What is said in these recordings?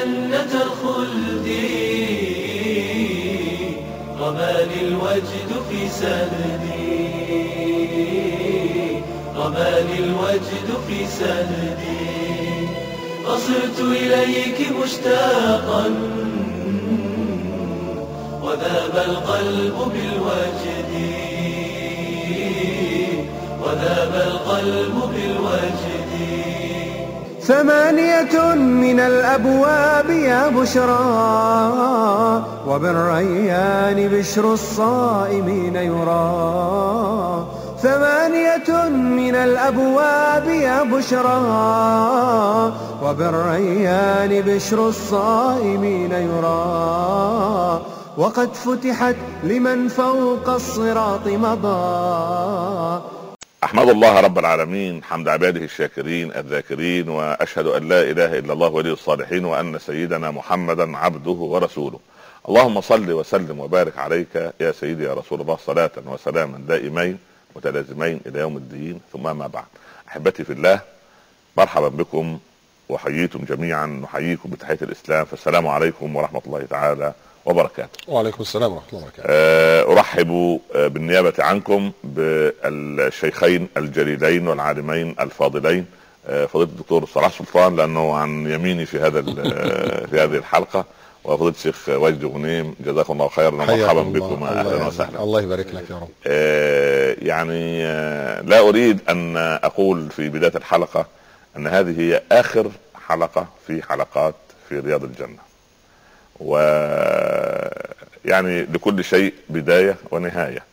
جنة الخلد رماني الوجد في سندي، رماني الوجد في سندي. فصرت إليك مشتاقا وذاب القلب بالوجد، وذاب القلب بالوجد. 8 من الأبواب يا بشرى، وبالريان بشر الصائمين يرى. 8 من الأبواب يا بشرى، وبالريان بشر الصائمين يرى. وقد فتحت لمن فوق الصراط مضى. أحمد الله رب العالمين حمد عباده الشاكرين الذاكرين، وأشهد أن لا إله إلا الله ولي الصالحين، وأن سيدنا محمدا عبده ورسوله. اللهم صل وسلم وبارك عليك يا سيدي يا رسول الله، صلاة وسلاما دائمين متلازمين إلى يوم الدين. ثم ما بعد، أحبتي في الله، مرحبا بكم وحييتم جميعا. نحييكم بتحية الإسلام، فالسلام عليكم ورحمة الله تعالى وبركاته. وعليكم السلام ورحمة الله وبركاته. أرحب بالنيابة عنكم بالشيخين الجليلين والعالمين الفاضلين، فضيلة الدكتور صلاح سلطان لأنه عن يميني في في هذه الحلقة، وفضيلة الشيخ وجدي غنيم، جزاكم الله خيرا ومرحبا بكم، أهلا وسهلا. الله يبارك لك يا رب. يعني لا أريد أن أقول في بداية الحلقة أن هذه هي آخر حلقة في حلقات في رياض الجنة، ويعني لكل شيء بداية ونهاية،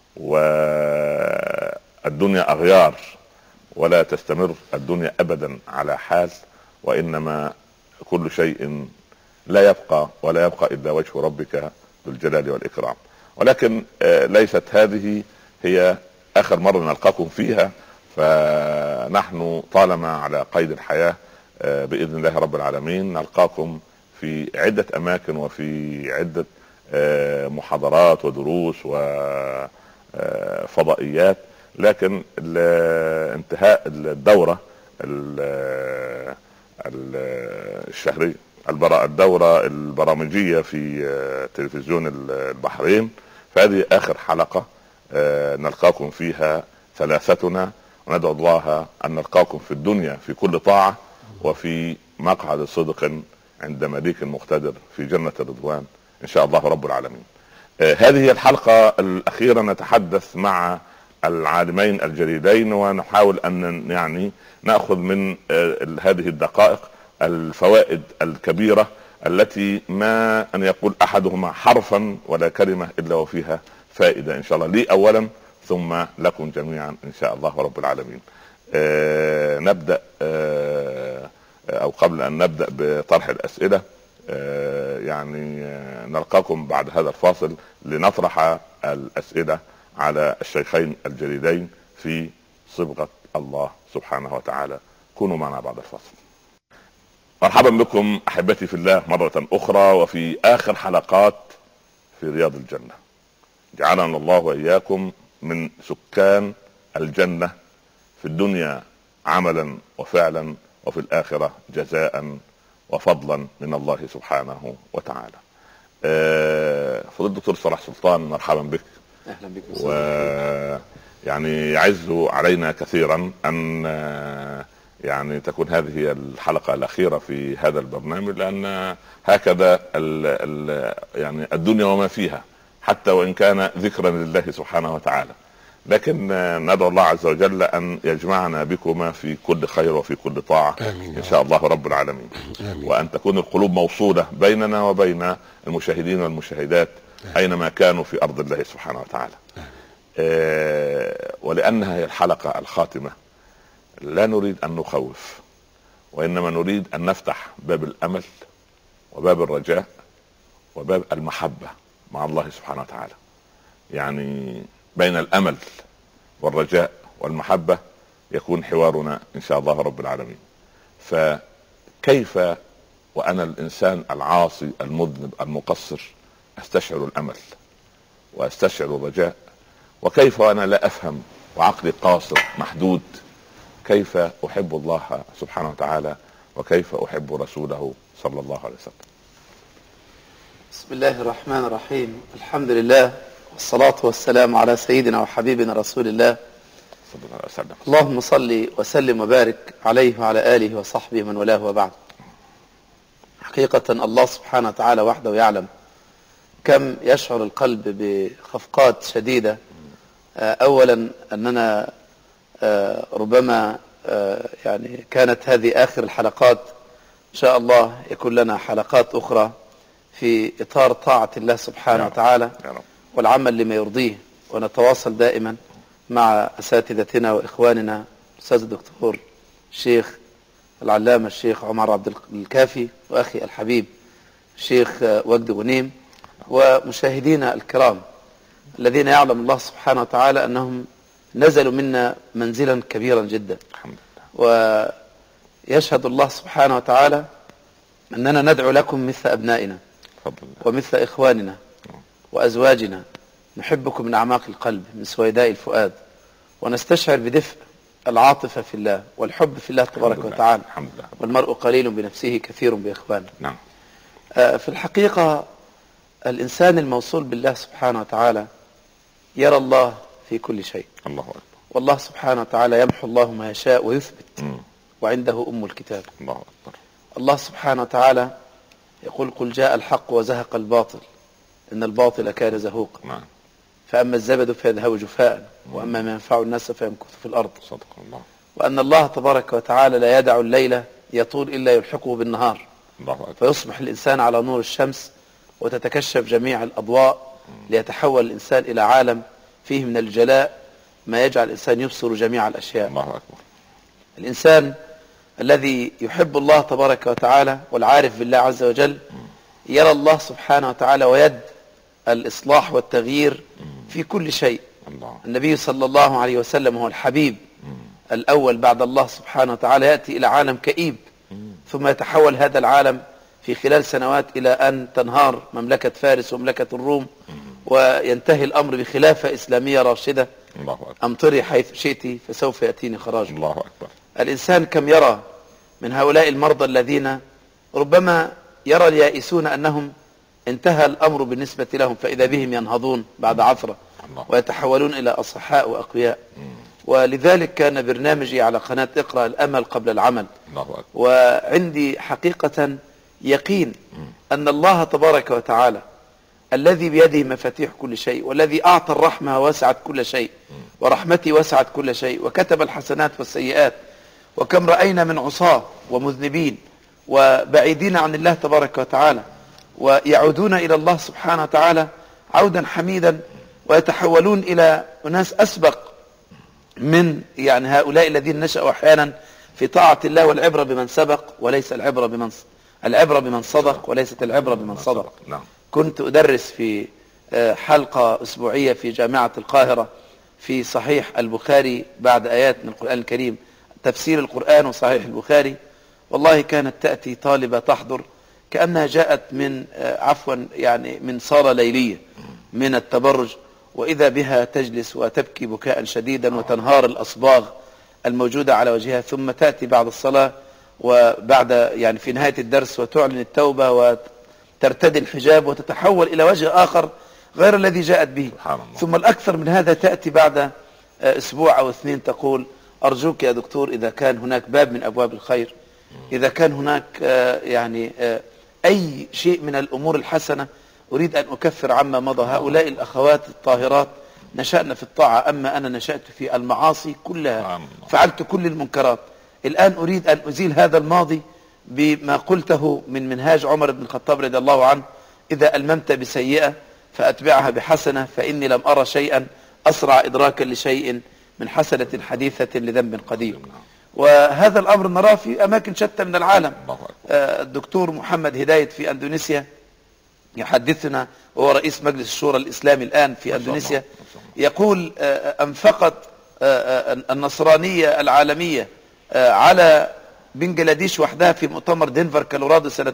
والدنيا أغيار ولا تستمر الدنيا أبدا على حال، وإنما كل شيء لا يبقى ولا يبقى إلا وجه ربك ذو الجلال والإكرام. ولكن ليست هذه هي آخر مرة نلقاكم فيها، فنحن طالما على قيد الحياة بإذن الله رب العالمين نلقاكم في عدة أماكن وفي عدة محاضرات ودروس وفضائيات. لكن انتهاء الدورة الشهرية، الدورة البرامجية في تلفزيون البحرين، فهذه آخر حلقة نلقاكم فيها ثلاثتنا، وندعو الله أن نلقاكم في الدنيا في كل طاعة، وفي مقعد صدق عند مليك مقتدر في جنة الرضوان إن شاء الله رب العالمين. هذه هي الحلقة الأخيرة نتحدث مع العالمين الجليلين، ونحاول أن يعني نأخذ من هذه الدقائق الفوائد الكبيرة التي ما أن يقول أحدهما حرفا ولا كلمة إلا وفيها فائدة إن شاء الله، لي أولا ثم لكم جميعا إن شاء الله رب العالمين. نبدأ أو قبل أن نبدأ بطرح الأسئلة، يعني نلقاكم بعد هذا الفاصل لنطرح الأسئلة على الشيخين الجليلين في صبغة الله سبحانه وتعالى. كونوا معنا بعد الفاصل. مرحبا بكم أحبتي في الله مرة أخرى، وفي آخر حلقات في رياض الجنة. جعلنا الله وإياكم من سكان الجنة في الدنيا عملا وفعلا، وفي الآخرة جزاء وفضلا من الله سبحانه وتعالى. فضيلة الدكتور صلاح سلطان، مرحبا بك. أهلا بك. يعني يعز علينا كثيرا أن يعني تكون هذه هي الحلقة الأخيرة في هذا البرنامج، لأن هكذا يعني الدنيا وما فيها، حتى وإن كان ذكرا لله سبحانه وتعالى. لكن ندعو الله عز وجل أن يجمعنا بكما في كل خير وفي كل طاعة إن شاء الله رب العالمين. وأن تكون القلوب موصولة بيننا وبين المشاهدين والمشاهدات أينما كانوا في أرض الله سبحانه وتعالى. ولأنها هي الحلقة الخاتمة، لا نريد أن نخوف، وإنما نريد أن نفتح باب الأمل وباب الرجاء وباب المحبة مع الله سبحانه وتعالى. يعني بين الأمل والرجاء والمحبة يكون حوارنا إن شاء الله رب العالمين. فكيف وأنا الإنسان العاصي المذنب المقصر أستشعر الأمل وأستشعر الرجاء؟ وكيف وأنا لا أفهم وعقلي قاصر محدود كيف أحب الله سبحانه وتعالى وكيف أحب رسوله صلى الله عليه وسلم. بسم الله الرحمن الرحيم. الحمد لله والصلاة والسلام على سيدنا وحبيبنا رسول الله صلى الله عليه وسلم. اللهم صل وسلم وبارك عليه وعلى آله وصحبه من والاه وبعد. حقيقة الله سبحانه وتعالى وحده يعلم كم يشعر القلب بخفقات شديدة. أولا أننا ربما يعني كانت هذه آخر الحلقات، إن شاء الله يكون لنا حلقات أخرى في إطار طاعة الله سبحانه وتعالى والعمل لما يرضيه، ونتواصل دائما مع أساتذتنا وإخواننا الأستاذ الدكتور الشيخ العلامة الشيخ عمر عبد الكافي، وأخي الحبيب الشيخ وجد غنيم، ومشاهدينا الكرام الذين يعلم الله سبحانه وتعالى أنهم نزلوا منا منزلا كبيرا جدا. الحمد لله. ويشهد الله سبحانه وتعالى أننا ندعو لكم مثل أبنائنا ومثل إخواننا وأزواجنا، نحبكم من أعماق القلب من سويداء الفؤاد، ونستشعر بدفء العاطفة في الله والحب في الله تبارك وتعالى. الحمد لله. والمرء قليل بنفسه كثير بإخوانه. نعم. في الحقيقة الإنسان الموصول بالله سبحانه وتعالى يرى الله في كل شيء. الله أكبر. والله سبحانه وتعالى يمحو الله ما يشاء ويثبت، وعنده أم الكتاب. الله أكبر. الله سبحانه وتعالى يقول: قل جاء الحق وزهق الباطل إن الباطل كان زهوقا. نعم. فأما الزبد فيذهب جفاء، وأما ما ينفع الناس فيمكث في الأرض. صدق الله. وأن الله تبارك وتعالى لا يدع الليل يطول إلا يلحقه بالنهار. الله أكبر. فيصبح الإنسان على نور الشمس وتتكشف جميع الأضواء ليتحول الإنسان إلى عالم فيه من الجلاء ما يجعل الإنسان يبصر جميع الأشياء. الله أكبر. الإنسان الذي يحب الله تبارك وتعالى والعارف بالله عز وجل يرى الله سبحانه وتعالى ويد الإصلاح والتغيير في كل شيء. الله. النبي صلى الله عليه وسلم هو الحبيب الأول بعد الله سبحانه وتعالى، يأتي إلى عالم كئيب ثم يتحول هذا العالم في خلال سنوات إلى أن تنهار مملكة فارس ومملكة الروم، وينتهي الأمر بخلافة إسلامية راشدة. الله أكبر. أمطري حيث شئت فسوف يأتيني خراج. الله أكبر. الإنسان كم يرى من هؤلاء المرضى الذين ربما يرى اليائسون أنهم انتهى الأمر بالنسبة لهم، فإذا بهم ينهضون بعد عثرة ويتحولون إلى أصحاء وأقوياء. ولذلك كان برنامجي على قناة اقرأ الأمل قبل العمل. الله أكبر. وعندي حقيقة يقين أن الله تبارك وتعالى الذي بيده مفاتيح كل شيء، والذي أعطى الرحمة وسعت كل شيء، ورحمتي وسعت كل شيء، وكتب الحسنات والسيئات. وكم رأينا من عصاة ومذنبين وبعيدين عن الله تبارك وتعالى ويعودون إلى الله سبحانه وتعالى عودا حميدا، ويتحولون إلى أناس أسبق من يعني هؤلاء الذين نشأوا أحيانا في طاعة الله. والعبرة بمن سبق وليس العبرة بمن صدق وليست العبرة بمن صدق. نعم. كنت أدرس في حلقة أسبوعية في جامعة القاهرة في صحيح البخاري بعد آيات من القرآن الكريم، تفسير القرآن وصحيح البخاري. والله كانت تأتي طالبة تحضر كأنها جاءت من يعني من صالة ليلية من التبرج، وإذا بها تجلس وتبكي بكاء شديدا وتنهار الأصباغ الموجودة على وجهها، ثم تأتي بعد الصلاة وبعد يعني في نهاية الدرس وتعلن التوبة وترتدي الحجاب وتتحول إلى وجه آخر غير الذي جاءت به. ثم الأكثر من هذا تأتي بعد أسبوع أو اثنين تقول: أرجوك يا دكتور إذا كان هناك باب من أبواب الخير، إذا كان هناك يعني أي شيء من الأمور الحسنة أريد أن أكفر عما مضى. هؤلاء الأخوات الطاهرات نشأنا في الطاعة، أما أنا نشأت في المعاصي كلها، فعلت كل المنكرات. الآن أريد أن أزيل هذا الماضي بما قلته من منهاج عمر بن الخطاب رضي الله عنه: إذا ألممت بسيئة فأتبعها بحسنة، فإني لم أرى شيئا أسرع إدراكا لشيء من حسنة حديثة لذنب قديم. وهذا الأمر نراه في أماكن شتى من العالم. الدكتور محمد هداية في أندونيسيا يحدثنا، وهو رئيس مجلس الشورى الإسلامي الآن في أندونيسيا، يقول: أنفقت النصرانية العالمية على بنجلاديش وحدها في مؤتمر دنفر كولورادو سنة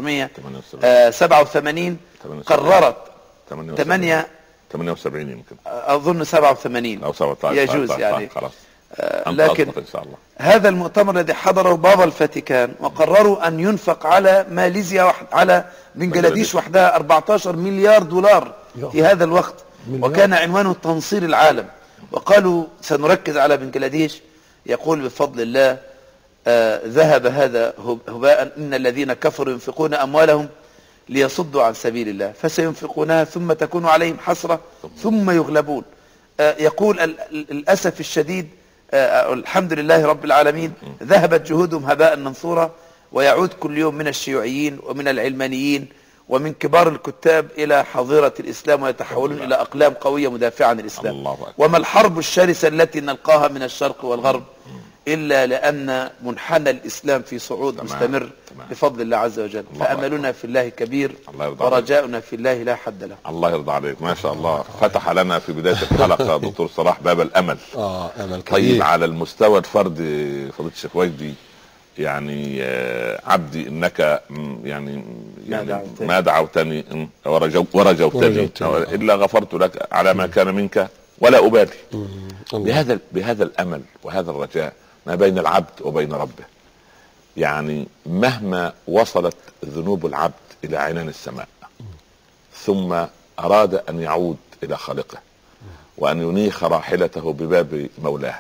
1987 قررت 78 يمكن أظن 87 أو 17 يجوز يعني لكن إن شاء الله. هذا المؤتمر الذي حضره بابا الفاتيكان وقرروا أن ينفق على ماليزيا على بنجلاديش وحدها 14 مليار دولار في هذا الوقت، وكان عنوانه تنصير العالم. وقالوا سنركز على بنجلاديش. يقول بفضل الله ذهب هذا هباء، إن الذين كفروا ينفقون أموالهم ليصدوا عن سبيل الله فسينفقونها ثم تكون عليهم حسرة ثم يغلبون. يقول للأسف الشديد الحمد لله رب العالمين ذهبت جهودهم هباء منثورا، ويعود كل يوم من الشيوعيين ومن العلمانيين ومن كبار الكتاب إلى حظيرة الإسلام ويتحولون إلى أقلام قوية مدافعة عن الإسلام. وما الحرب الشرسة التي نلقاها من الشرق والغرب إلا لأن منحنى الإسلام في صعود مستمر بفضل الله عز وجل. فأملنا في الله كبير ورجاؤنا في الله لا حد له. الله يرضى عليك، ما شاء الله. فتح لنا في بداية الحلقة دكتور صلاح باب الأمل. أمل كبير. طيب على المستوى الفردي فضيلة الشيخ وجدي، يعني عبدي إنك يعني ما دعوتني ورجوتني إلا غفرت لك على ما كان منك ولا أبالي. بهذا الأمل وهذا الرجاء ما بين العبد وبين ربه، يعني مهما وصلت ذنوب العبد إلى عنان السماء ثم أراد أن يعود إلى خالقه وأن ينيخ راحلته بباب مولاه،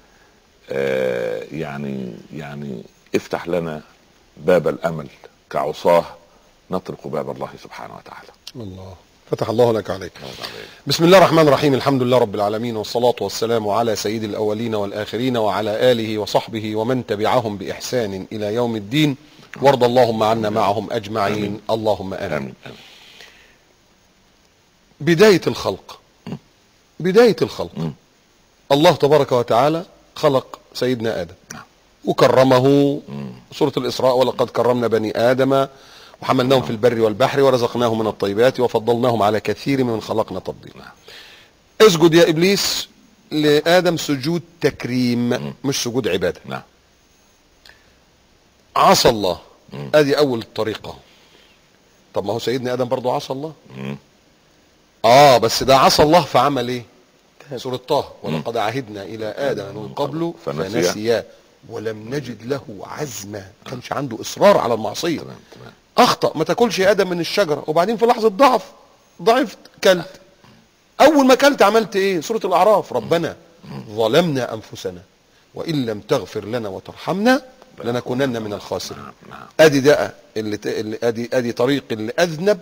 يعني افتح لنا باب الأمل كعصاه نطرق باب الله سبحانه وتعالى. الله فتح الله لك عليك. بسم الله الرحمن الرحيم، الحمد لله رب العالمين، والصلاة والسلام على سيد الأولين والآخرين وعلى آله وصحبه ومن تبعهم بإحسان إلى يوم الدين، وارض اللهم عنا معهم أجمعين. اللهم آمين. بداية الخلق الله تبارك وتعالى خلق سيدنا آدم وكرمه. سورة الإسراء ولقد كرمنا بني آدم وحملناهم في البر والبحر ورزقناهم من الطيبات وفضلناهم على كثير من خلقنا تفضيلا. اسجد يا إبليس لآدم سجود تكريم مش سجود عبادة. عصى الله، ادي اول طريقة. طب ما هو سيدنا آدم برضو عصى الله. بس ده عصى الله فعمل ايه؟ سورة طه ولقد عهدنا إلى آدم من قبل فنسي ولم نجد له عزما. كانش عنده إصرار على المعصية. اخطأ، ما تاكلش يا آدم من الشجرة، وبعدين في لحظة ضعفت كلت. اول ما كلت عملت ايه؟ سورة الأعراف ربنا ظلمنا أنفسنا وإن لم تغفر لنا وترحمنا لنكونن من الخاسرين. ادي ده ادي طريق اللي اذنب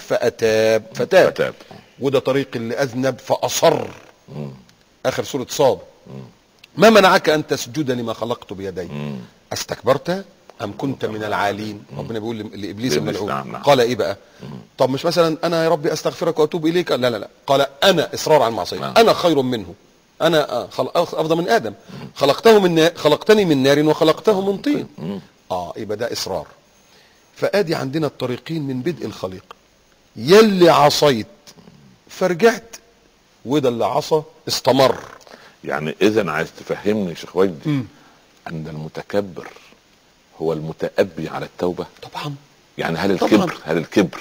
فتاب، وده طريق اللي اذنب فاصر. اخر سورة صاد ما منعك ان تسجد لما خلقت بيدي استكبرت ام كنت من العالين. ربنا بيقول لابليس الملعون. قال ايه بقى؟ طب مش مثلا انا يا ربي استغفرك واتوب اليك؟ لا قال انا اصرار على المعصيه. انا خير منه، انا افضل من ادم. خلقتني من نار وخلقته من طين. يبقى ده اصرار. فادي عندنا الطريقين من بدء الخليق. يلي عصيت فرجعت، وده اللي عصى استمر. يعني اذا عايز تفهمني شيخ وجدي ان المتكبر هو المتأبي على التوبة؟ طبعا. يعني هل الكبر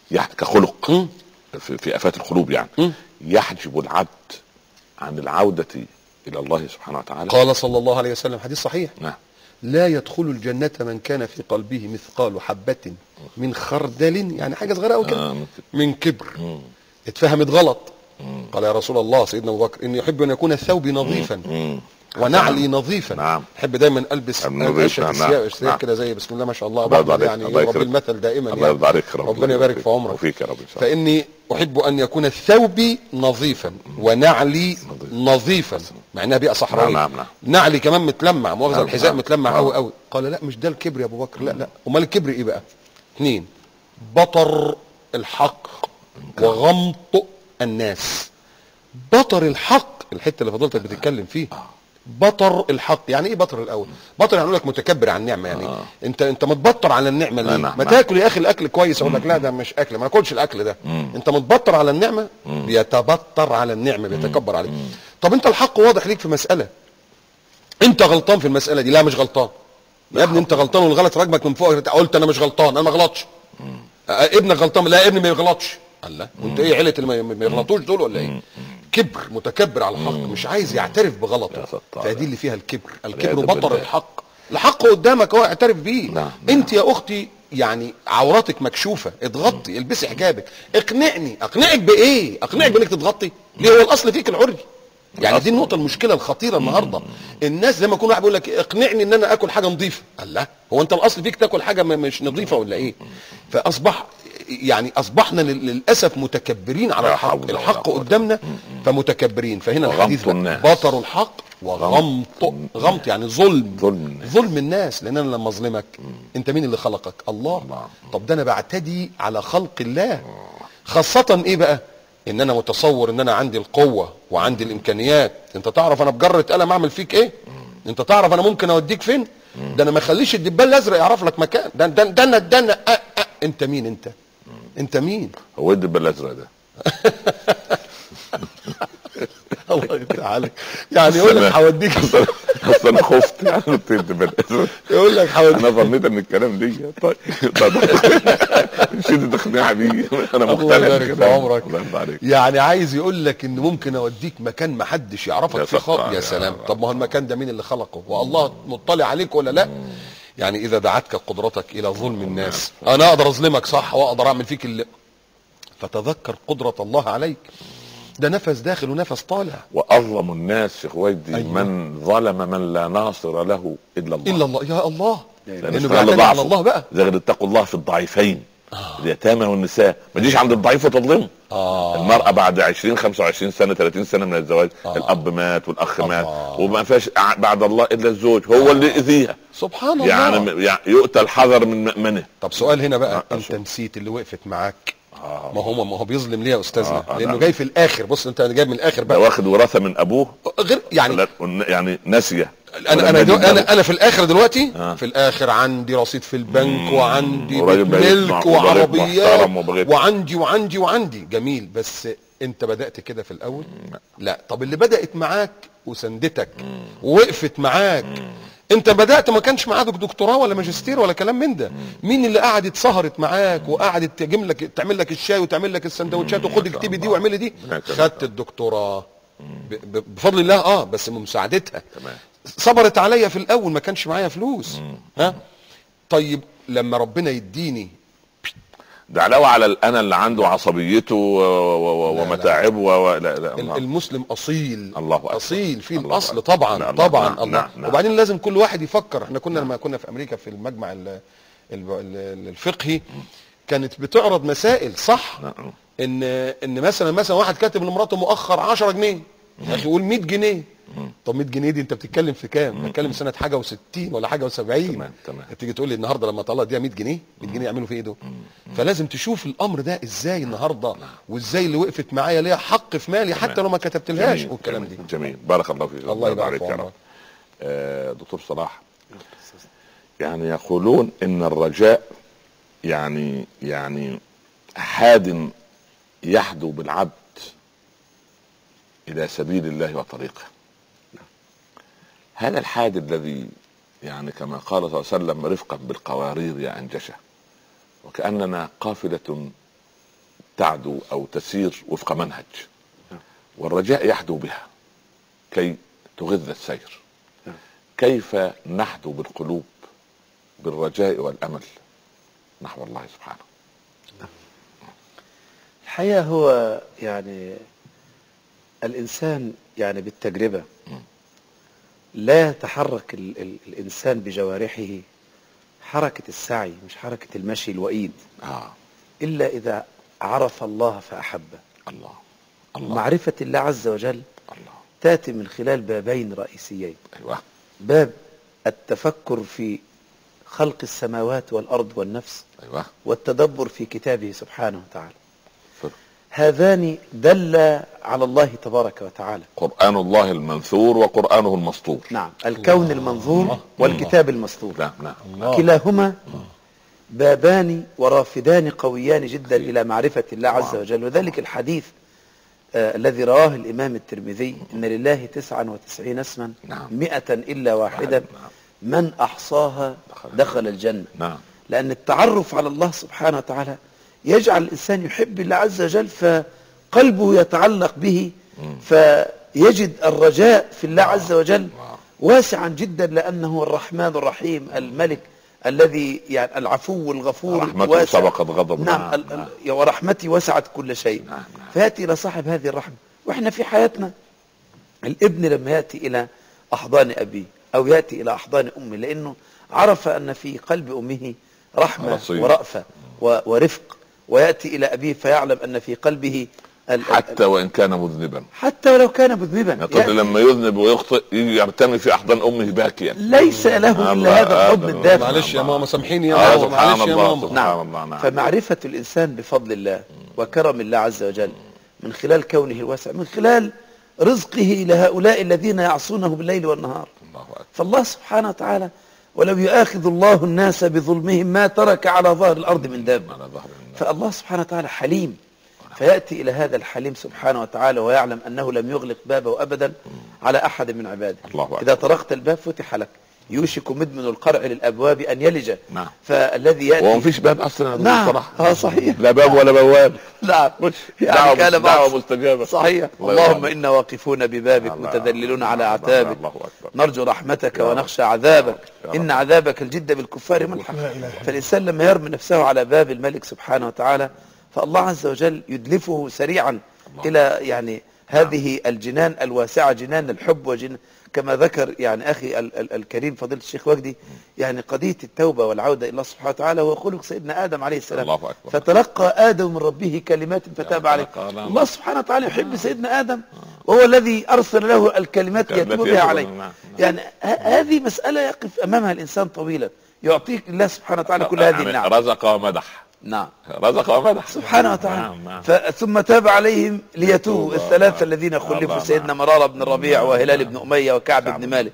كخلق في آفات القلوب يعني يحجب العبد عن العودة إلى الله سبحانه وتعالى؟ قال صلى الله عليه وسلم حديث صحيح: لا يدخل الجنة من كان في قلبه مثقال حبة من خردل، يعني حاجة صغيرة أو كده، من كبر. اتفهمت غلط. قال يا رسول الله سيدنا أبو بكر إني يحب أن يكون ثوبي نظيفا ونعلي نظيفا. احب دايما البس اشياء كده زي بسم الله ما شاء الله، يعني رب المثل دائما. الله يرضى عليك، ربنا يبارك في عمرك وفيك يا رب. فاني احب ان يكون ثوبي نظيفا ونعلي نظيفا، مع انها بيئه صحراويه. نعلي كمان متلمع، مؤاخذه الحذاء متلمع قوي. قال لا مش ده الكبر يا ابو بكر، لا امال الكبر ايه بقى؟ 2 بطر الحق وغمط الناس. بطر الحق الحته اللي فضلتك بتتكلم فيه. بطر الحق يعني ايه؟ بطر الاول بطر يعني يقول لك متكبر عن النعمه، يعني انت متبطر على النعمه ليه؟ ما تاكل يا اخي الاكل كويس. اقول لك لا ده مش اكل، ما اكلش الاكل ده. انت متبطر على النعمه، بيتبطر على النعمه، بيتكبر عليك. طب انت الحق واضح ليك في مساله، انت غلطان في المساله دي. لا مش غلطان يا ابني، انت غلطان والغلط راكبك من فوق. قلت انا مش غلطان، انا ما غلطش. ابنك غلطان، لا ابني ما يغلطش. الله، وانت ايه عيله اللي ما يغلطوش دول ولا ايه؟ كبر، متكبر على الحق، مش عايز يعترف بغلطه. فدي اللي فيها الكبر. الكبر بطر الحق. الحق قدامك هو اعترف بيه. نعم. انت يا اختي يعني عوراتك مكشوفه، اتغطي، البسي حجابك. اقنعك بايه؟ اقنعك بانك تتغطي ليه؟ هو الاصل فيك العري. يعني دي النقطه المشكله الخطيره النهارده. الناس زي ما يكون واحد بيقول لك اقنعني ان انا اكل حاجه نظيفه. الله، هو انت الاصل فيك تاكل حاجه مش نظيفه ولا ايه؟ اصبحنا للاسف متكبرين على الحق قدامنا، فمتكبرين. فهنا الحديث بطر الحق غمط يعني ظلم الناس. لان انا لما اظلمك، انت مين اللي خلقك؟ الله. طب ده انا بعتدي على خلق الله. خاصه ايه بقى؟ ان انا متصور ان انا عندي القوه وعندي الامكانيات. انت تعرف انا بجرة قلم اعمل فيك ايه؟ انت تعرف انا ممكن اوديك فين؟ ده انا ما اخليش الدبان الازرق يعرف لك مكان. ده انا انت مين؟ انت مين؟ هو الدبان الازرق ده؟ الله يفتح عليك. يعني يقول لك هوديك. اصل انا خفت يعني الدبان الازرق. يقول لك هوديك. انا ظنيت ان الكلام دي طيب مشيت تقنعني بيه. انا مقتنع. الله يبارك في عمرك. يعني عايز يقول لك ان ممكن اوديك مكان ما حدش يعرفك فيه خالص. يا سلام. طب ما هو المكان ده مين اللي خلقه؟ والله مطلع عليك ولا لا؟ يعني اذا دعتك قدرتك الى ظلم الناس، انا اقدر اظلمك صح، واقدر اعمل فيك اللي، فتذكر قدرة الله عليك. ده نفس داخل ونفس طالع. واظلم الناس يا اخويدي من ظلم من لا ناصر له الا الله. يا الله. لانه بيعتمد على الله بقى. زي اتقوا الله في الضعيفين، اليتامى والنساء. ما تجيش عند الضعيف وتظلمه. المرأة بعد 20 25 سنة 30 سنة من الزواج، الأب مات والأخ مات، وما فيش بعد الله إلا الزوج هو اللي يأذيها. سبحان الله. يعني يؤتى الحذر من مأمنه. طب سؤال هنا بقى، أنت نسيت اللي وقفت معاك. ما هو بيظلم ليه يا استاذنا؟ لانه جاي في الاخر. بص انت جاي من الاخر بقى، واخد وراثه من ابوه غير يعني ناسيه. انا في الاخر دلوقتي في الاخر عندي رصيد في البنك، وعندي ملك وعربيات وعندي جميل. بس انت بدأت كده في الاول؟ لا. طب اللي بدأت معاك وسندتك ووقفت معاك، انت بدأت ما كانش معاك دكتوراه ولا ماجستير ولا كلام من ده. مين اللي قعدت سهرت معاك وقعدت تعمل لك الشاي وتعمل لك السندوتشات وخد اكتبي دي واعملي دي؟ خدت الدكتوراه بفضل الله. بس بمساعدتها. صبرت عليا في الاول، ما كانش معايا فلوس. طيب لما ربنا يديني، ده علاوه على الانا اللي عنده عصبيته ومتاعبه. لا. المسلم اصيل. الله اصيل في الاصل طبعا. الله. وبعدين لازم كل واحد يفكر. احنا لما كنا في امريكا في المجمع الفقهي، كانت بتعرض مسائل صح. ان مثلا واحد كاتب لمراته مؤخر 10 جنيه، يا اخي قول 100 جنيه. طب 100 جنيه دي انت بتتكلم في كام؟ بتتكلم سنه حاجه و60 ولا حاجه و70. تمام. تيجي تقول لي النهارده لما طلع دي 100 جنيه 100 جنيه يعملوا في ايه دول؟ فلازم تشوف الامر ده ازاي النهارده، وازاي اللي وقفت معايا ليها حق في مالي حتى لو ما كتبتلهاش والكلام دي. جميل. بارك الله فيك. الله يبارك فيك. دكتور صلاح، يعني يقولون ان الرجاء يعني حاد يحدو بالعبد الى سبيل الله وطريقه. هذا الحاد الذي يعني كما قال صلى الله عليه وسلم رفقا بالقوارير يا انجشه، وكأننا قافلة تعدو او تسير وفق منهج، والرجاء يحدو بها كي تغذ السير. كيف نحدو بالقلوب بالرجاء والامل نحو الله سبحانه؟ الحقيقة هو يعني الإنسان يعني بالتجربة لا يتحرك الإنسان بجوارحه حركة السعي، مش حركة المشي الوئيد، إلا إذا عرف الله فأحبه. الله. معرفة الله عز وجل تأتي من خلال بابين رئيسيين. باب التفكر في خلق السماوات والأرض والنفس، والتدبر في كتابه سبحانه وتعالى. هذان دل على الله تبارك وتعالى. قرآن الله المنثور وقرآنه المسطور. نعم. الكون المنظور والكتاب المسطور. نعم. كلاهما بابان ورافدان قويان جدا إلى معرفة الله عز وجل. وذلك الحديث الذي رواه الإمام الترمذي: إن لله 99 اسما 100 إلا واحدة من أحصاها دخل الجنة. لأن التعرف على الله سبحانه وتعالى يجعل الإنسان يحب الله عز وجل، فقلبه يتعلق به فيجد الرجاء في الله عز وجل واسعا جدا، لأنه الرحمن الرحيم الملك الذي يعني العفو الغفور، رحمته سبقت غضب. نعم. ورحمتي وسعت كل شيء. فيأتي إلى صاحب هذه الرحمة. وإحنا في حياتنا الابن لما يأتي إلى أحضان أبيه أو يأتي إلى أحضان أمه، لأنه عرف أن في قلب أمه رحمة ورأفة ورفق، ويأتي إلى أبيه فيعلم أن في قلبه حتى وإن كان مذنبا، حتى ولو كان مذنبا. الطفل لما يذنب ويخطئ يرتمي في أحضان أمه باكيا، ليس له إلا هذا الحضن الدافئ. معلش يا ماما سامحيني يا ماما، سبحان الله نعم. سبحان الله. نعم. فمعرفة الإنسان بفضل الله وكرم الله عز وجل من خلال كونه الواسع، من خلال رزقه لهؤلاء الذين يعصونه بالليل والنهار. فالله سبحانه وتعالى ولو يؤاخذ الله الناس بظلمهم ما ترك على ظهر الأرض من دابة. فالله سبحانه وتعالى حليم، فيأتي إلى هذا الحليم سبحانه وتعالى ويعلم أنه لم يغلق بابه أبدا على أحد من عباده. إذا طرقت الباب فتح لك، يوشك مدمن القرع للأبواب أن يلج. نعم. فالذي يأتي ومفيش باب أصلا. نعم. صحيح. لا باب ولا بواب. نعم. يعني دعوة مستجابة. صحيح. اللهم إنا واقفون ببابك متذللون على أعتابك، نرجو رحمتك ونخشى عذابك، إن عذابك الجد بالكفار ملحق. فالإنسان لما يرمي نفسه على باب الملك سبحانه وتعالى، فالله عز وجل يدلفه سريعا إلى يعني هذه الجنان الواسعة، جنان الحب وجنان كما ذكر يعني أخي الكريم فضيلة الشيخ وجدي. يعني قضية التوبة والعودة إلى الله سبحانه وتعالى هو خلق سيدنا آدم عليه السلام. فتلقى آدم من ربه كلمات فتاب عليه. الله سبحانه وتعالى يحب سيدنا آدم، وهو الذي أرسل له الكلمات يتوب بها عليه. يعني هذه مسألة يقف أمامها الإنسان طويلا، يعطيك الله سبحانه وتعالى كل هذه النعم. رزق ومدح. نعم. رزق ومدح سبحانه وتعالى. ثم تاب عليهم ليتوبوا. الثلاثة الذين خلفوا سيدنا مرارة بن الربيع وهلال بن أمية وكعب بن مالك.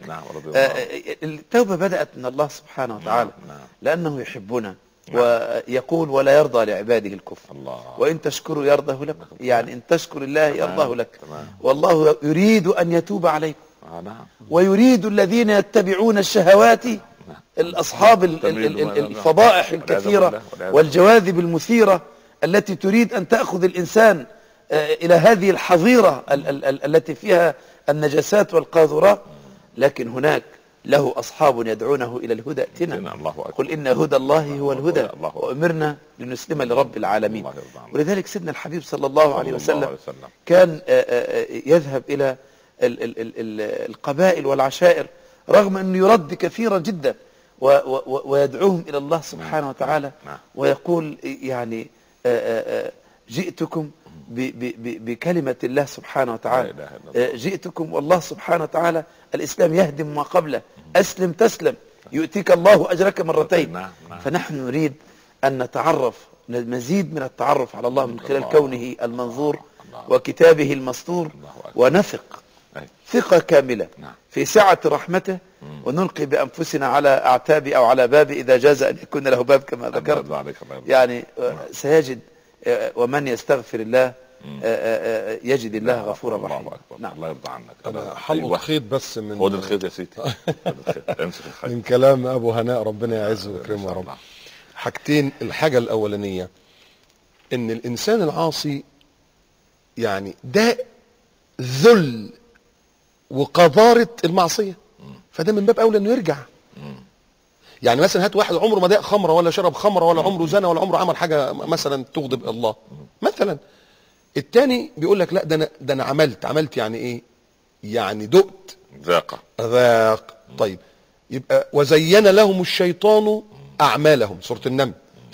التوبة بدأت من الله سبحانه وتعالى لأنه يحبنا، ويقول ولا يرضى لعباده الكفر، وإن تشكروا يرضه لكم. يعني إن تشكر الله يرضاه لك. والله يريد أن يتوب عليكم، ويريد الذين يتبعون الشهوات الأصحاب الفضائح الكثيرة والجواذب المثيرة التي تريد أن تأخذ الإنسان إلى هذه الحظيرة التي فيها النجاسات والقاذورات. لكن هناك له أصحاب يدعونه إلى الهدى ائتنا، قل إن هدى الله هو الهدى وأمرنا لنسلم لرب العالمين. ولذلك سيدنا الحبيب صلى الله عليه وسلم كان يذهب إلى القبائل والعشائر رغم أنه يرد كثيرا جدا ويدعوهم إلى الله سبحانه وتعالى، ويقول يعني جئتكم بكلمة الله سبحانه وتعالى، جئتكم والله سبحانه وتعالى الإسلام يهدم ما قبله، أسلم تسلم يؤتيك الله أجرك مرتين. فنحن نريد أن نتعرف مزيد من التعرف على الله من خلال كونه المنظور وكتابه المسطور، ونثق ثقة كاملة في سعة رحمته، ونلقي بأنفسنا على أعتاب أو على باب إذا جاز أن يكون له باب كما ذكرت. يعني سيجد ومن يستغفر الله يجد الله غفورا رحيما. نعم. الله يرضى عنك. أنا حلقة خيط بس من خد الخيط يا سيدي. من كلام أبو هناء ربنا يعزه ويكرمه يا رب. حاجتين. الحاجة الأولانية إن الإنسان العاصي يعني ده ذل وقذارة المعصية، فده من باب أولى إنه يرجع. يعني مثلا هات واحد عمره ما داق خمرة ولا شرب خمرة ولا عمره زنا ولا عمره عمل حاجة مثلا تغضب الله مثلا. التاني بيقول لك لا ده أنا عملت يعني إيه؟ يعني دقت ذاق. طيب يبقى وزين لهم الشيطان أعمالهم، سورة النمل.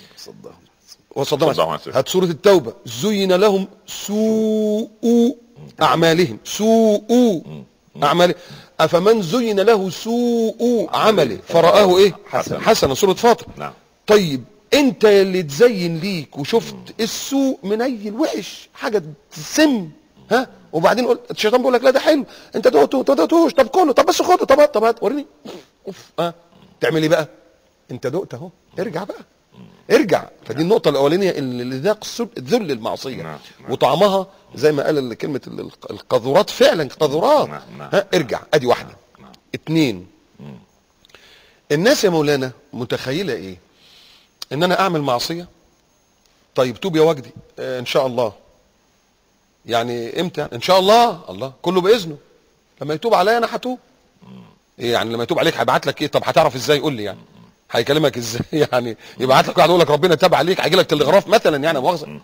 وصدق. هات سورة التوبة، زين لهم سوء أعمالهم، سوء أعماله أفمن زين له سوء عمله فرآه إيه؟ حسنا، سورة فاطر. طيب أنت اللي تزين ليك وشفت السوء من أي الوحش حاجة تسم، ها، وبعدين قلت الشيطان بيقول لك لا ده حلو، أنت دقتوش، طب كله، طب بس خده، طب هات وريني، تعمل إيه بقى؟ أنت دقت أهو، ارجع بقى، ارجع. فدي النقطة الأولانية اللي ذاق ذل المعصية وطعمها زي ما قال كلمة القذورات، فعلا قذورات. ارجع. ادي واحدة. اتنين، الناس يا مولانا متخيلة ايه؟ ان انا اعمل معصية، طيب توب يا وجدي ان شاء الله، يعني امتى؟ ان شاء الله، الله كله باذنه. لما يتوب عليا انا هتوب. ايه يعني لما يتوب عليك هيبعت لك ايه؟ طب هتعرف ازاي؟ قول لي يعني هيكلمك ازاي؟ يعني يبعت لك واحد يقول لك ربنا تاب عليك، هيجي لك تلغراف مثلا يعني مؤاخذه.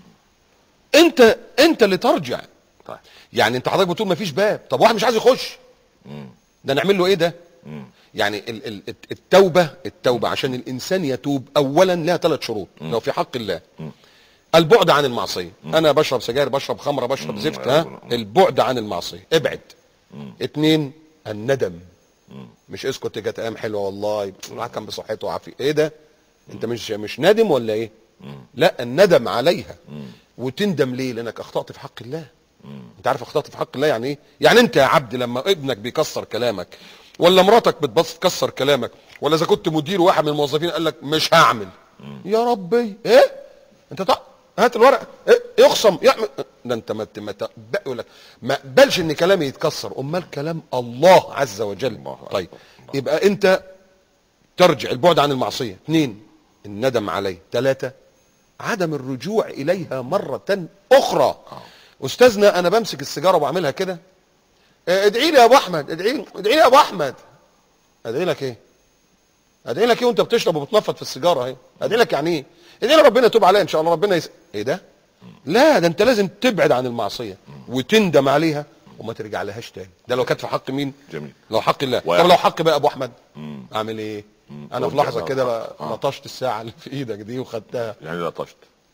انت اللي ترجع. طيب. يعني انت حضرتك بتقول ما فيش باب، طب واحد مش عايز يخش، ده نعمل له ايه ده؟ يعني التوبه عشان الانسان يتوب اولا لها 3 شروط لو في حق الله. البعد عن المعصيه. انا بشرب سجاير، بشرب خمره، بشرب زفت، البعد عن المعصيه، ابعد. 2 الندم. مش اسكت جت ايام حلوه والله الواحد كان بصحته وعافيه، ايه ده؟ انت مش نادم ولا ايه؟ لا، الندم عليها. وتندم ليه؟ لانك اخطأت في حق الله. انت عارف اخطأت في حق الله يعني ايه؟ يعني انت يا عبد لما ابنك بيكسر كلامك، ولا مراتك بتكسر كلامك، ولا اذا كنت مدير واحد من الموظفين قال لك مش هعمل، يا ربي ايه؟ انت هات الورقه، ايه يخصم يعمل ده؟ انت يقول لك ما اقبلش ان كلامي يتكسر، امال كلام الله عز وجل. طيب يبقى انت ترجع، البعد عن المعصيه. 2 الندم عليه. 3 عدم الرجوع اليها مره اخرى. استاذنا انا بمسك السيجاره وبعملها كده، ادعي لي يا ابو احمد، ادعي لي يا ابو احمد. ادعي لك ايه؟ ادعي لك ايه وانت بتشرب وبتنفض في السيجاره اهي؟ ادعي لك يعني ايه؟ ادعي لي ربنا يتوب عليا ان شاء الله، ربنا ايه ده؟ لا، ده انت لازم تبعد عن المعصيه وتندم عليها وما ترجع لهاش تاني. ده لو كانت في حق مين؟ جميل. لو حق الله. طب لو حق بقى ابو احمد اعمل ايه؟ انا في لحظه كده لطشت الساعه اللي في ايدك دي وخدتها. يعني لطشت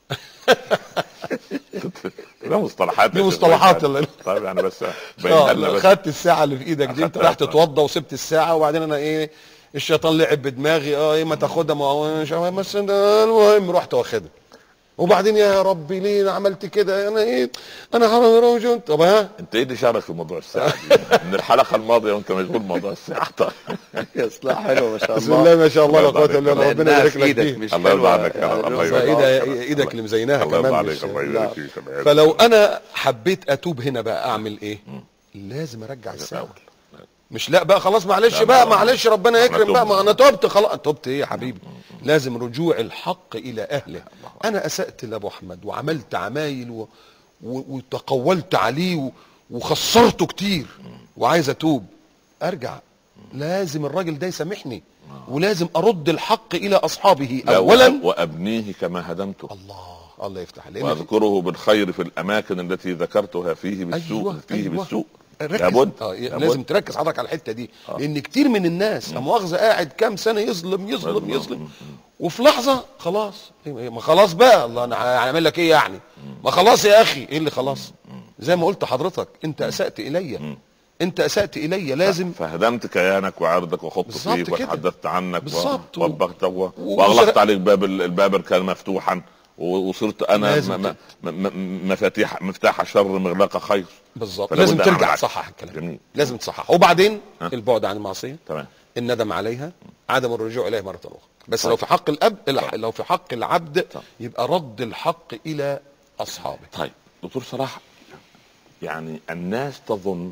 ده مصطلحات، دي مصطلحات. طيب يعني بس بينها لنا بس. خدت الساعه اللي في ايدك دي، انت راح تتوضى وسبت الساعه، وبعدين انا ايه الشيطان لعب بدماغي، ايه ما تاخدها، ما هو بس المهم رحت واخدها. وبعدين يا ربي ليه انا عملت كده؟ انا ايه؟ انا حرام روجون. طب ها انت ايه اللي شارك في موضوع الساعه دي؟ من الحلقه الماضيه وانت مشغول بموضوع الساعه. طيب يا اصلاح حلو ما شاء الله. بسم الله ما شاء الله لا قوه الا بالله. ربنا يبارك لك فيه. الله يرضى عنك يا رب. الله يبارك ايدك اللي مزيناها الله يرضى كمان. عليك. الله يبارك فيك. فلو انا حبيت اتوب هنا بقى اعمل ايه؟ لازم ارجع الساعه. مش لا بقى خلاص معلش بقى، معلش ربنا يكرم بقى، ما انا تبت خلاص. تبت ايه يا حبيبي؟ لازم رجوع الحق الى اهله. انا اسأت لابو احمد وعملت عمايل وتقولت عليه وخسرته كتير وعايز اتوب، ارجع. لازم الراجل ده يسامحني، ولازم ارد الحق الى اصحابه اولا، وابنيه كما هدمته. الله يفتح عليك. واذكره بالخير في الاماكن التي ذكرتها فيه بالسوء. بالسوء لابد. لازم تركز حضرتك على الحته دي. لان كتير من الناس مؤاخذه قاعد كام سنه يظلم وفي لحظه خلاص، ما خلاص بقى، الله انا هعمل لك ايه يعني؟ ما خلاص يا اخي. ايه اللي خلاص؟ زي ما قلت حضرتك، انت اسأت الي، انت اسأت الي، لازم فهدمت كيانك وعرضك وخضت فيك وتحدثت عنك ووبختك واغلقت عليك الباب كان مفتوحا، وصرت انا مفتاح شر مغلاق خير. بالظبط. لازم ترجع تصحح الكلام. جميل. لازم تصحح. وبعدين البعد عن المعصيه. تمام. الندم عليها، عدم الرجوع اليه مره اخرى. بس طيب. لو في حق الاب، لو في حق العبد طيب. يبقى رد الحق الى اصحابه. طيب دكتور صلاح، يعني الناس تظن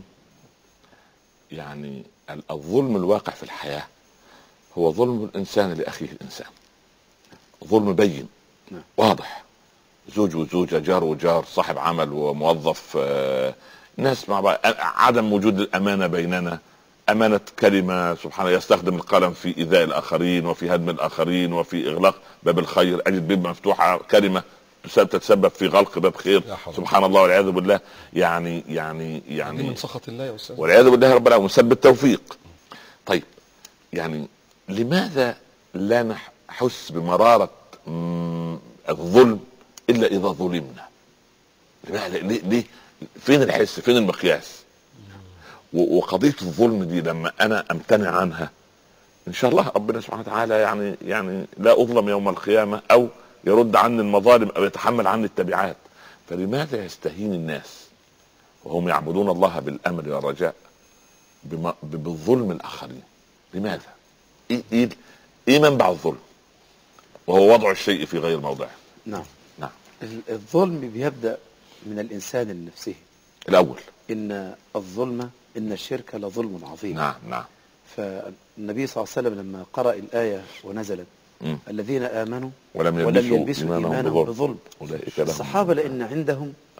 يعني الظلم الواقع في الحياه هو ظلم الانسان لاخيه الانسان، ظلم بين واضح، زوج وزوجة، جار وجار، صاحب عمل وموظف، ناس مع بعض، عدم وجود الأمانة بيننا، أمانة كلمة سبحان الله، يستخدم القلم في إيذاء الآخرين وفي هدم الآخرين وفي إغلاق باب الخير، أجد باب مفتوحة كلمة تتسبب في غلق باب خير، سبحان الله والعياذ بالله. يعني من سخط الله يا أستاذ والعياذ بالله رب العالمين، مسبب التوفيق. طيب يعني لماذا لا نحس بمرارة الظلم الا اذا ظلمنا؟ ليه؟ فين الحس؟ فين المقياس؟ وقضيه الظلم دي لما انا امتنع عنها ان شاء الله ربنا سبحانه وتعالى يعني لا اظلم يوم القيامه، او يرد عني المظالم او يتحمل عني التبعات. فلماذا يستهين الناس وهم يعبدون الله بالامر والرجاء بالظلم الاخرين؟ لماذا؟ ايه منبع الظلم؟ وهو وضع الشيء في غير موضعه. نعم. الظلم بيبدأ من الإنسان لنفسه الأول. إن الظلم، إن الشرك لظلم عظيم. نعم. فالنبي صلى الله عليه وسلم لما قرأ الآية ونزلت الذين آمنوا ولم يلبسوا إيمانهم بظلم، الصحابة لأن عندهم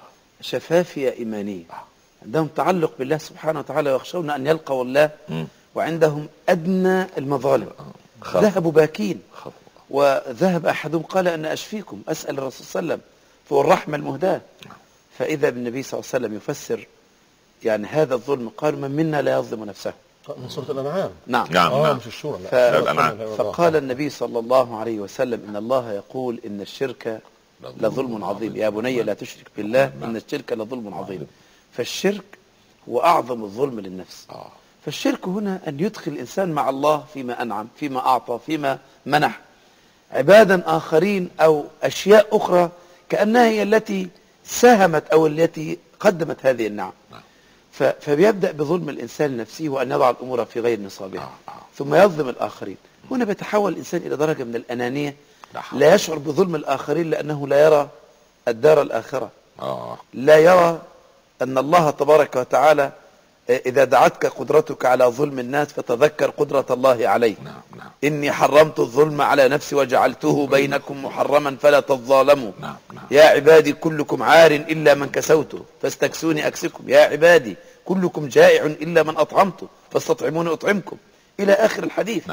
شفافية إيمانية، عندهم تعلق بالله سبحانه وتعالى ويخشون أن يلقوا الله، وعندهم أدنى المظالم ذهبوا باكين. وذهب أحدهم قال أن أشفيكم أسأل الرسول صلى الله عليه وسلم فهو الرحمة المهداة، فإذا بالنبي صلى الله عليه وسلم يفسر يعني هذا الظلم، قال من منا لا يظلم نفسه. من سورة الأنعام. نعم. نعم. مش الشورى. فقال النبي صلى الله عليه وسلم إن الله يقول إن الشرك لظلم عظيم، يا بني لا تشرك بالله إن الشرك لظلم عظيم. فالشرك هو أعظم الظلم للنفس. فالشرك هنا أن يدخل الإنسان مع الله فيما أنعم، فيما أعطى، فيما منح عبادا آخرين أو أشياء أخرى كأنها هي التي ساهمت أو التي قدمت هذه النعم. فبيبدأ بظلم الإنسان لنفسه وأن يضع الأمور في غير نصابها، ثم يظلم الآخرين. هنا بيتحول الإنسان إلى درجة من الأنانية، لا يشعر بظلم الآخرين لأنه لا يرى الدار الآخرة، لا يرى أن الله تبارك وتعالى إذا دعتك قدرتك على ظلم الناس فتذكر قدرة الله عليك. إني حرمت الظلم على نفسي وجعلته بينكم محرما فلا تظالموا. يا عبادي كلكم عار إلا من كسوته فاستكسوني أكسكم. يا عبادي كلكم جائع إلا من أطعمته فاستطعموني أطعمكم، إلى آخر الحديث.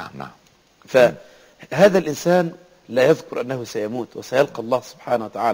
فهذا الإنسان لا يذكر أنه سيموت وسيلقى الله سبحانه وتعالى.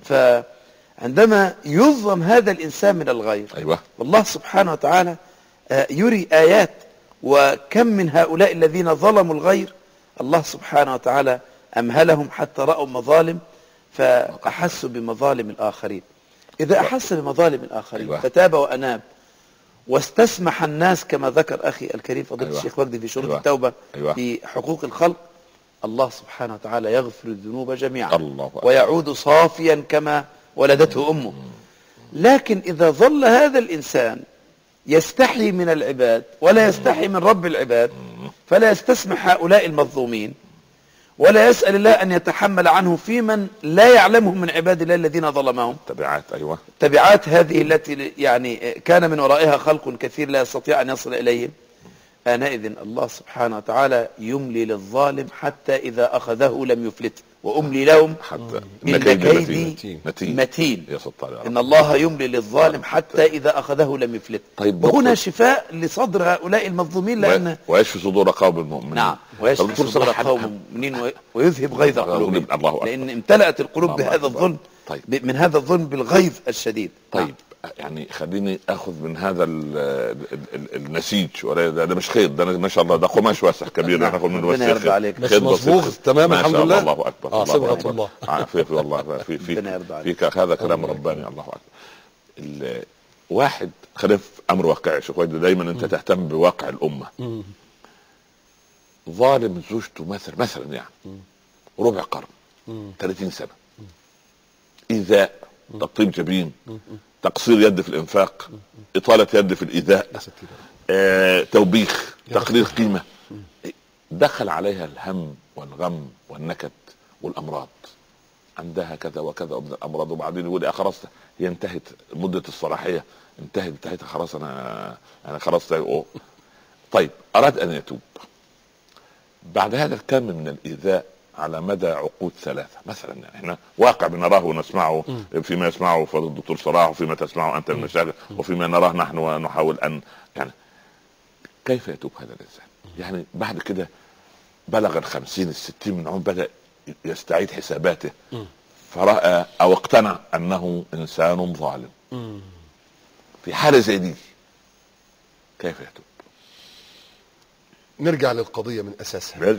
عندما يظلم هذا الإنسان من الغير، والله سبحانه وتعالى يري آيات، وكم من هؤلاء الذين ظلموا الغير الله سبحانه وتعالى أمهلهم حتى رأوا مظالم فأحسوا بمظالم الآخرين. إذا أحس بمظالم الآخرين فتاب وأناب واستسمح الناس كما ذكر أخي الكريم فضيلة الشيخ وجدي في شروط التوبة في حقوق الخلق، الله سبحانه وتعالى يغفر الذنوب جميعا ويعود صافيا كما ولدته أمه. لكن إذا ظل هذا الإنسان يستحي من العباد ولا يستحي من رب العباد، فلا يستسمح هؤلاء المظلومين ولا يسأل الله أن يتحمل عنه في من لا يعلمهم من عباد الله الذين ظلمهم تبعات هذه التي يعني كان من ورائها خلق كثير لا يستطيع أن يصل إليهم. آنئذ الله سبحانه وتعالى يملي للظالم حتى إذا أخذه لم يفلته، وأملي لهم إن كيدي متين. إن الله يملي للظالم حتى إذا أخذه لم يفلته. وهنا شفاء لصدر هؤلاء المظلومين، لأن ويشفي صدور قوم المؤمنين. نعم، ويشفي صدور قوم المؤمنين ويذهب غيظ قلوبهم، لأن امتلأت القلوب بهذا الظلم، من هذا الظلم بالغيظ الشديد. طيب يعني خليني اخذ من هذا النسيج، ده مش خيط، ده ما شاء الله ده قماش واسع كبير، ناخذ منه بس مصبوغ تمام الحمد لله. الله اكبر. صبغة الله. عافيك والله فيك هذا كلام رباني. الله اكبر. واحد خلف امر واقعي شيخ وجدي، دايما انت تهتم بواقع الامه. ظالم زوجته مثلا يعني ربع قرن 30 سنه، ايذاء، تقطيب جبين، تقصير يد في الانفاق، اطالة يد في الايذاء، توبيخ، تقرير قيمة، دخل عليها الهم والغم والنكد والامراض، عندها كذا وكذا من الامراض، وبعدين يقول يا خلاص هي انتهت مدة الصلاحية، انتهت خلاص انا خلاص. طيب اراد ان يتوب بعد هذا الكم من الايذاء على مدى عقود 3 مثلا، يعني احنا واقع بنراه ونسمعه فيما يسمعه فضل الدكتور صلاح، وفيما تسمعه انت المشاغل، وفيما نراه نحن ونحاول ان يعني كيف يتوب هذا الانسان؟ يعني بعد كده بلغ 50 60 من عمره، بدأ يستعيد حساباته، فرأى او اقتنع انه انسان ظالم. في حالة زي دي كيف يتوب؟ نرجع للقضية من اساسها.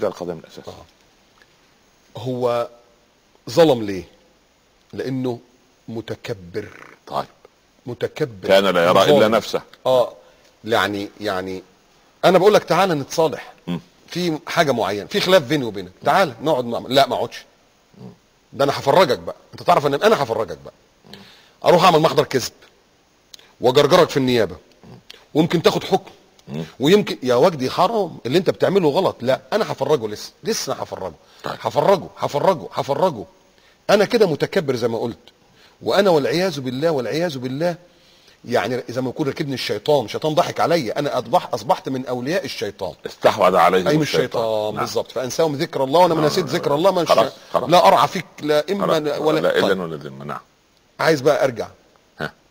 هو ظلم ليه؟ لانه متكبر. طيب متكبر كان لا يرى الا نفسه. يعني انا بقول لك تعالى نتصالح في حاجه معينه، في خلاف بيني وبينك، تعالى نقعد لا ما اقعدش، ده انا هفرجك بقى، انت تعرف ان انا هفرجك بقى. اروح اعمل محضر كذب وجرجرك في النيابه، ويمكن تاخد حكم، ويمكن يا وجدي حرام اللي انت بتعمله غلط. لا انا هفرجه، لسه هفرجه. هفرجه. انا كده متكبر زي ما قلت، وانا والعياذ بالله يعني اذا ما يكون ركبني الشيطان ضحك عليا، انا اصبحت من اولياء الشيطان، استحوذ عليهم اي الشيطان. نعم. بالظبط. فانساهم ذكر الله، وانا ما نسيت ذكر الله ما لا ارعى فيك لا اما ولا لا الا ولا ذمه. نعم. عايز بقى ارجع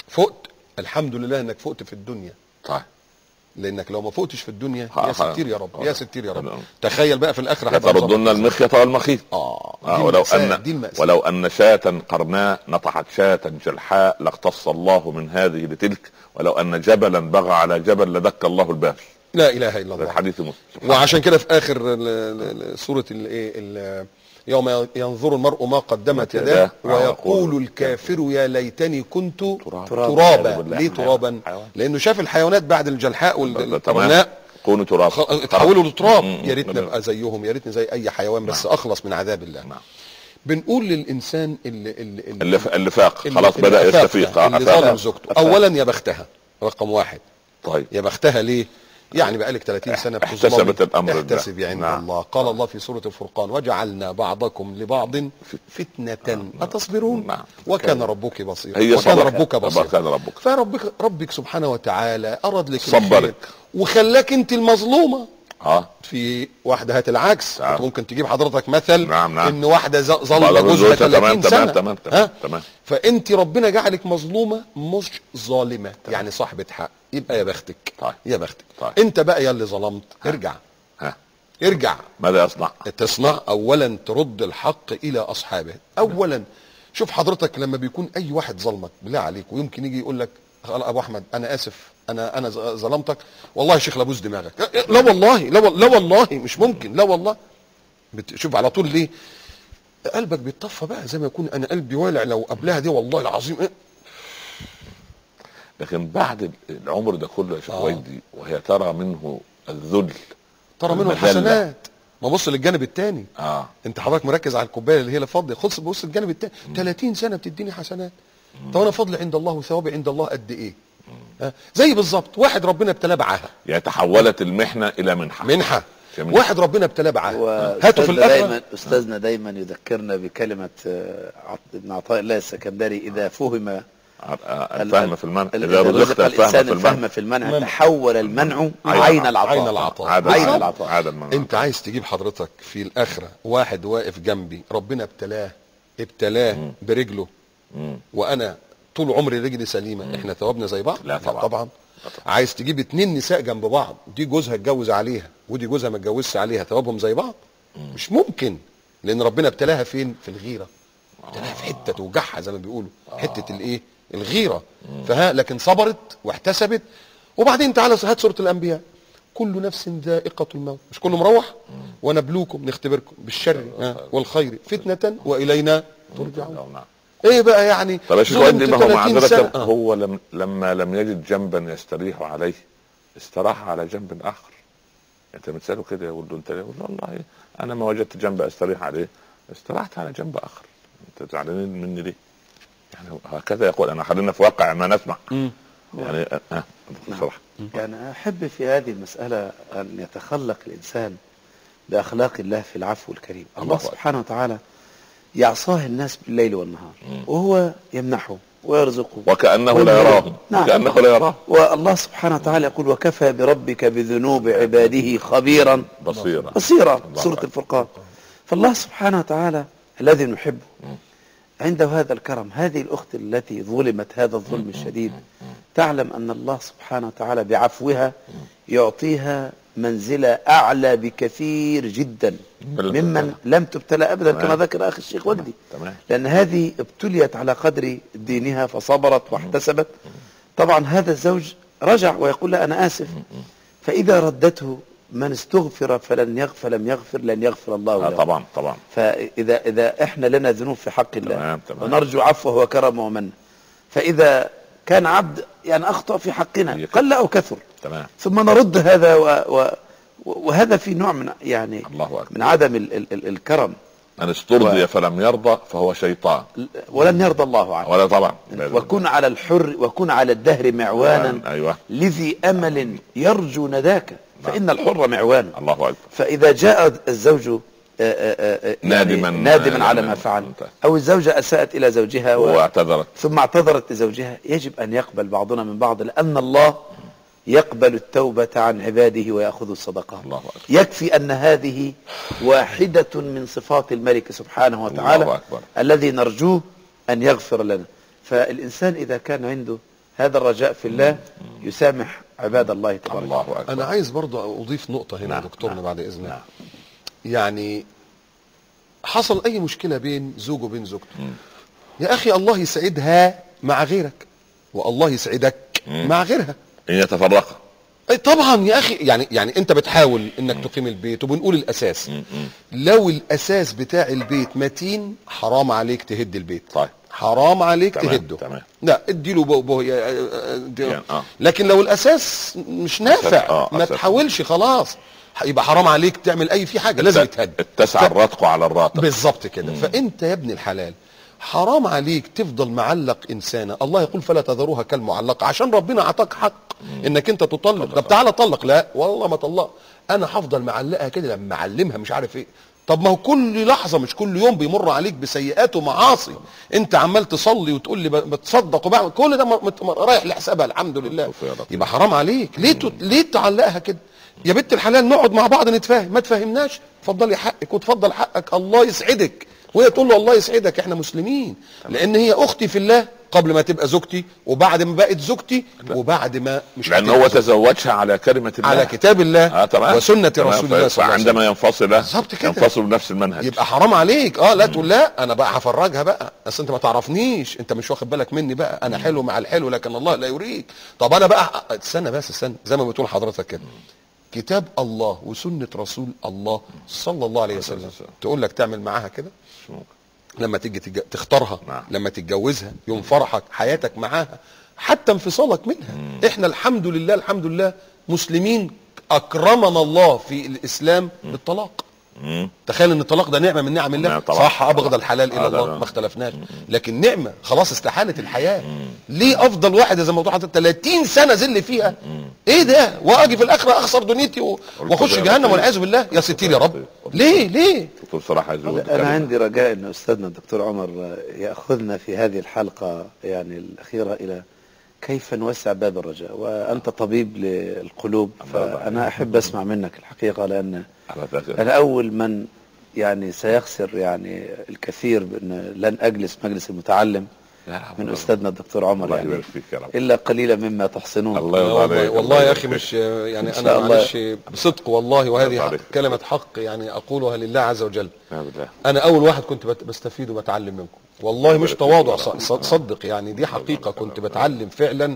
فقت، الحمد لله انك فقت في الدنيا، طيب لانك لو ما فقتش في الدنيا ها يا ستير يا رب، يا ستير يا رب. نعم. تخيل بقى في الاخره لتردن المخيط والمخيط. ولو ان شاة قرناء نطحت شاة جلحاء لاقتص الله من هذه لتلك، ولو ان جبلا بغى على جبل لدك الله الباب. لا اله الا الله. الحديث مسلم. وعشان كده في اخر سوره يوم ينظر المرء ما قدمت يداه ويقول الكافر يا ليتني كنت ترابا. ليه ترابا؟ لانه شاف الحيوانات بعد الجلحاء والقرناء كونوا تراب، اتحولوا لتراب. يا ريتني ابقى زيهم، يا ريتني زي اي حيوان، بس اخلص من عذاب الله. بنقول للانسان اللي فاق خلاص بدا يستفيق، اللي ظالم زوجته، اولا يا بختها، رقم واحد. طيب يا بختها ليه؟ يعني بقالك 30 سنة احتسبت الامر، احتسبي عند الله. قال الله في سورة الفرقان وجعلنا بعضكم لبعض فتنة أتصبرون وكان ربك بصيرا. وكان ربك بصيرا. فربك سبحانه وتعالى أراد لك صبرك وخلاك انت المظلومة. في واحدة هات العكس، ممكن تجيب حضرتك مثل ان واحدة ظلمة جوزها 30 سنة. تمام. فانت ربنا جعلك مظلومة مش ظالمة، يعني صاحبة حق، يبقى يا بختك. يا بختك. انت بقى يا اللي ظلمت ارجع. ارجع. ماذا يصنع؟ تصنع اولا ترد الحق الى اصحابه. اولا شوف حضرتك لما بيكون اي واحد ظلمك بالله عليك، ويمكن يجي يقول لك ابو احمد انا اسف، انا ظلمتك والله يا شيخ لابوس دماغك. لا والله، لا والله مش ممكن، لا والله. شوف على طول ليه قلبك بيتطفى بقى، زي ما يكون انا قلبي والع لو قبلها دي والله العظيم لكن بعد العمر ده كله يا شيخ ويدي وهي ترى منه الذل، ترى منه الحسنات. ما بص للجانب الثاني. انت حضرتك مركز على الكوبايه اللي هي فاضيه، خلص بص للجانب الثاني. 30 سنه بتديني حسنات، طب انا فضل عند الله وثوابي عند الله قد ايه؟ زي بالظبط واحد ربنا ابتلاه بعاهه، يعني تحولت المحنه الى منحه. جميل. واحد ربنا ابتلاه بعاهه، هاته في الاخره. استاذنا دايما يذكرنا بكلمه ابن عطاء الله السكندري: اذا فهم الفهم في المنع، اذا رزق الانسان الفهم في المنع تحول المنع عين العطاء. عين العطاء. انت عايز تجيب حضرتك في الاخره واحد واقف جنبي ربنا ابتلاه برجله، وانا طول عمري رجلي سليمه، احنا ثوابنا زي بعض؟ لا طبعا. عايز تجيب 2 نساء جنب بعض، دي جوزها اتجوز عليها ودي جوزها ما اتجوزش عليها، ثوابهم زي بعض؟ مش ممكن، لان ربنا ابتلاها فين؟ في الغيره. ابتلاها في حته توجعها زي ما بيقولوا، حته الايه؟ الغيره. لكن صبرت واحتسبت. وبعدين تعالى هات سوره الانبياء: كل نفس ذائقه الموت، مش كله مروح؟ ونبلوكم، نختبركم بالشر والخير فتنه والينا ترجعون. ايه بقى يعني؟ طب يا شيخ ويدي، ما هو معذرة هو لما لم يجد جنبا يستريح عليه استراح على جنب اخر. انت بتساله كده يقول له انت، يقول له والله انا ما وجدت جنب استريح عليه، استراحت على جنب اخر. انت زعلانين مني ليه؟ يعني هكذا يقول. انا خلينا في واقع ما نسمع. يعني بصراحه يعني احب في هذه المساله ان يتخلق الانسان باخلاق الله في العفو الكريم. الله سبحانه وتعالى يعصاه الناس بالليل والنهار، وهو يمنحه ويرزقه وكأنه لا يراه. كأنه لا يراه. والله سبحانه وتعالى يقول: وكفى بربك بذنوب عباده خبيرا بصيرا. سورة الفرقان. فالله سبحانه وتعالى الذي نحبه عنده هذا الكرم. هذه الأخت التي ظلمت هذا الظلم الشديد تعلم أن الله سبحانه وتعالى بعفوها يعطيها منزلة أعلى بكثير جدا ممن لم تبتلى أبدا، كما ذكر أخي الشيخ وجدي. لأن هذه ابتليت على قدر دينها فصبرت واحتسبت. طبعا هذا الزوج رجع ويقول لها أنا آسف، فإذا ردته من استغفر فلم يغفر لن يغفر الله له. طبعا. فإذا إحنا لنا ذنوب في حق الله ونرجو عفوه وكرمه ومنه، فإذا كان عبد يعني أخطأ في حقنا قل أو كثر، ثم نرد هذا وهذا في نوع من يعني من عدم الكرم. من استرضي فلم يرضى فهو شيطان ولن يرضى الله عنه. ولا طبعا. وكن على الحر وكن على الدهر معوانا لذي أمل يرجو نداك، فإن الحر معوان. الله أكبر. فإذا جاء الزوج نادما على ما فعل، أو الزوجة أساءت إلى زوجها واعتذرت ثم اعتذرت لزوجها، يجب أن يقبل بعضنا من بعض، لأن الله يقبل التوبة عن عباده ويأخذ الصدقات. يكفي أن هذه واحدة من صفات الملك سبحانه وتعالى الذي نرجوه أن يغفر لنا. فالإنسان إذا كان عنده هذا الرجاء في الله يسامح عباد الله تبارك الله أكبر. انا عايز برضه اضيف نقطه هنا يا دكتورنا بعد اذنك. يعني حصل اي مشكله بين زوج وبين زوجته، يا اخي الله يسعدها مع غيرك والله يسعدك مع غيرها ان يتفرقا. اي طبعا يا اخي، يعني انت بتحاول انك تقيم البيت، وبنقول الاساس. لو الاساس بتاع البيت متين حرام عليك تهد البيت. طيب حرام عليك تمام. تهده. تمام. لا اديله يعني لكن لو الاساس مش نافع ما تحاولش خلاص، يبقى حرام عليك تعمل اي في حاجه لازم يتهد. اتسع الرتق على الراتق بالظبط كده. فانت يا ابن الحلال حرام عليك تفضل معلق انسانه، الله يقول فلا تذروها كالمعلقه، عشان ربنا اعطاك حق انك انت تطلق. طب تعالى طلق، لا والله ما طلق، انا هفضل معلقها كده لما اعلمها مش عارف ايه. طب ما هو كل لحظه مش كل يوم بيمر عليك بسيئات ومعاصي، انت عمال تصلي وتقول لي بتصدق وبعمل كل ده رايح لحسابها الحمد لله، يبقى حرام عليك. ليه تعلقها كده؟ يا بنت الحلال نقعد مع بعض نتفاهم، ما تفهمناش اتفضلي حقك وتفضل حقك، الله يسعدك، وهي تقول له الله يسعدك، احنا مسلمين. لان هي اختي في الله قبل ما تبقى زوجتي، وبعد ما بقت زوجتي، وبعد ما مش لان هو تزوجها على كلمه الله، على كتاب الله وسنه رسول الله صلى الله عليه وسلم. عندما ينفصل ينفصل بنفس المنهج، يبقى حرام عليك. لا تقول لا انا بقى هفرجها بقى، اصل انت ما تعرفنيش، انت مش واخد بالك مني بقى، انا حلو مع الحلو لكن الله لا يريك. طب انا بقى استنى زي ما بتقول حضرتك كده، كتاب الله وسنه رسول الله صلى الله عليه وسلم تقول لك تعمل معاها كده؟ لما تيجي تختارها، لما تتجوزها، يوم فرحك، حياتك معاها، حتى انفصالك منها. احنا الحمد لله مسلمين، اكرمنا الله في الاسلام بالطلاق. تخيل ان الطلاق ده نعمه من نعم الله. صح ابغض الحلال الى الله، ما اختلفناش، لكن نعمه خلاص استحالت الحياه. ليه افضل واحد زي ما موضوع 30 سنه ذل فيها، ايه ده، واجي في الاخره اخسر دنيتي واخش جهنم والعياذ بالله، يا ستير يا رب. ليه بصراحه انا عندي رجاء ان استاذنا الدكتور عمر ياخذنا في هذه الحلقه يعني الاخيره الى كيف نوسع باب الرجاء، وانت طبيب للقلوب، فانا احب اسمع منك الحقيقه، لان انا اول من يعني سيخسر يعني الكثير بان لن اجلس مجلس المتعلم من استاذنا الدكتور عمر، يعني الا قليلا مما تحسنون. والله يا اخي مش يعني انا معلش بصدق والله، وهذه كلمه حق يعني اقولها لله عز وجل. انا اول واحد كنت بستفيد وبتعلم منكم والله، مش تواضع، صدق يعني دي حقيقه. كنت بتعلم فعلا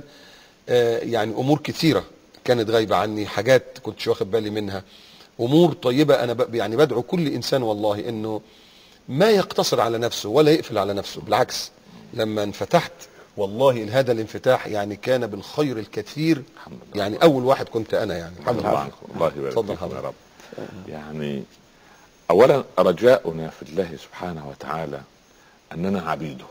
يعني امور كثيره كانت غايبه عني، حاجات كنتش واخد بالي منها، امور طيبه. انا يعني بدعو كل انسان والله انه ما يقتصر على نفسه ولا يقفل على نفسه، بالعكس لما انفتحت والله هذا الانفتاح يعني كان بالخير الكثير. يعني اول واحد كنت انا يعني الحمد لله. الله يبارك فيك يا رب. يعني اولا رجاؤنا في الله سبحانه وتعالى اننا عبيده،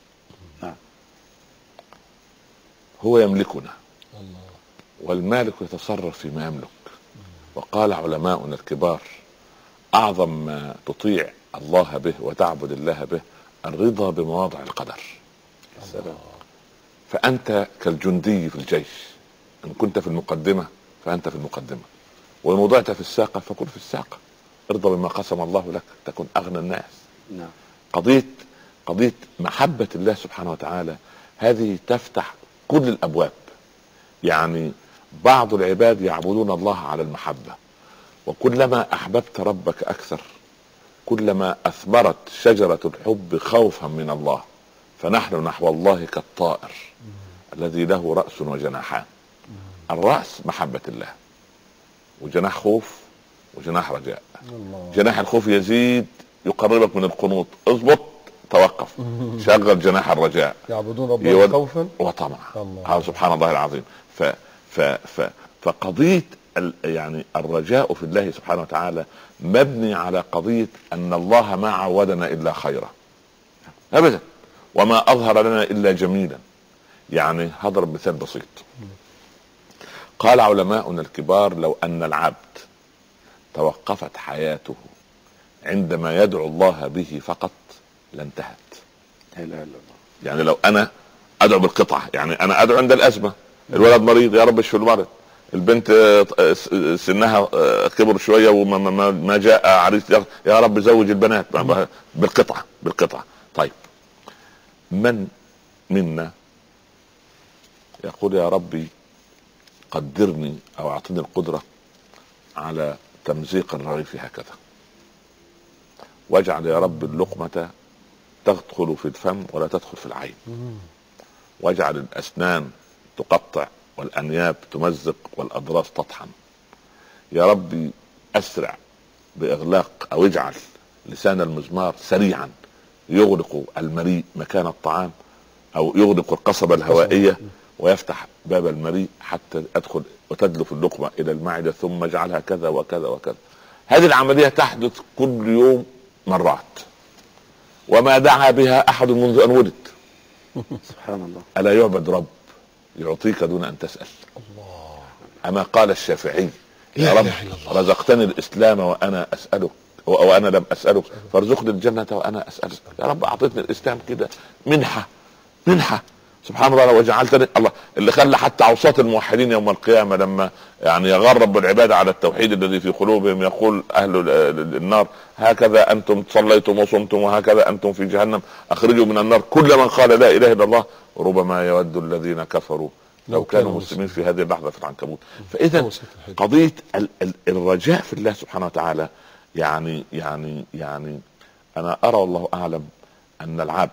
هو يملكنا والمالك يتصرف فيما يملك. وقال علماؤنا الكبار اعظم ما تطيع الله به وتعبد الله به الرضا بمواضع القدر. فأنت كالجندي في الجيش، إن كنت في المقدمة فأنت في المقدمة، وإن وضعت في الساقة فكن في الساقة. ارضى بما قسم الله لك تكن أغنى الناس. قضية محبة الله سبحانه وتعالى هذه تفتح كل الأبواب. يعني بعض العباد يعبدون الله على المحبة، وكلما أحببت ربك أكثر كلما أثمرت شجرة الحب خوفا من الله. فنحن نحو الله كالطائر الذي له رأس وجناحان. الرأس محبة الله، وجناح خوف وجناح رجاء. جناح الخوف يزيد يقربك من القنوط، اضبط توقف، شغل جناح الرجاء، يعبدون ربهم خوفا وطمعا. سبحان الله العظيم. فقضية يعني الرجاء في الله سبحانه وتعالى مبني على قضية أن الله ما عودنا إلا خيرا أبدا، وما أظهر لنا إلا جميلا. يعني هضرب مثال بسيط. قال علماؤنا الكبار لو أن العبد توقفت حياته عندما يدعو الله به فقط لانتهت. يعني لو أنا أدعو بالقطعة، يعني أنا أدعو عند الأزمة، الولد مريض يا رب اشفي المرض، البنت سنها كبر شوية وما جاء عريس يا رب زوج البنات، بالقطعة. طيب من منا يقول يا ربي قدرني او اعطني القدرة على تمزيق الرغيف هكذا، واجعل يا رب اللقمة تدخل في الفم ولا تدخل في العين، واجعل الاسنان تقطع والانياب تمزق والاضراس تطحن. يا ربي اسرع باغلاق او اجعل لسان المزمار سريعا يغلق المريء مكان الطعام، او يغلق القصبة الهوائية ويفتح باب المريء حتى ادخل وتدلف اللقمة الى المعدة، ثم اجعلها كذا وكذا وكذا. هذه العملية تحدث كل يوم مرات، وما دعا بها احد منذ ان ولد. سبحان الله. الا يعبد رب يعطيك دون ان تسأل؟ الله. اما قال الشافعي يا رب رزقتني الاسلام وانا اسألك وانا لم اسألك فارزقني الجنة وانا اسألك. يا رب اعطيتني الاسلام كده منحة سبحان الله. وجعلتني الله اللي خلى حتى اوساط الموحدين يوم القيامة لما يعني يغرب العباد على التوحيد الذي في قلوبهم، يقول اهل النار هكذا انتم صليتم وصمتم وهكذا انتم في جهنم، اخرجوا من النار كل من قال لا اله الا الله وربما يود الذين كفروا لو كانوا مسلمين في هذه اللحظة في العنكبوت. فاذا قضية الرجاء في الله سبحانه وتعالى يعني انا ارى والله اعلم ان العبد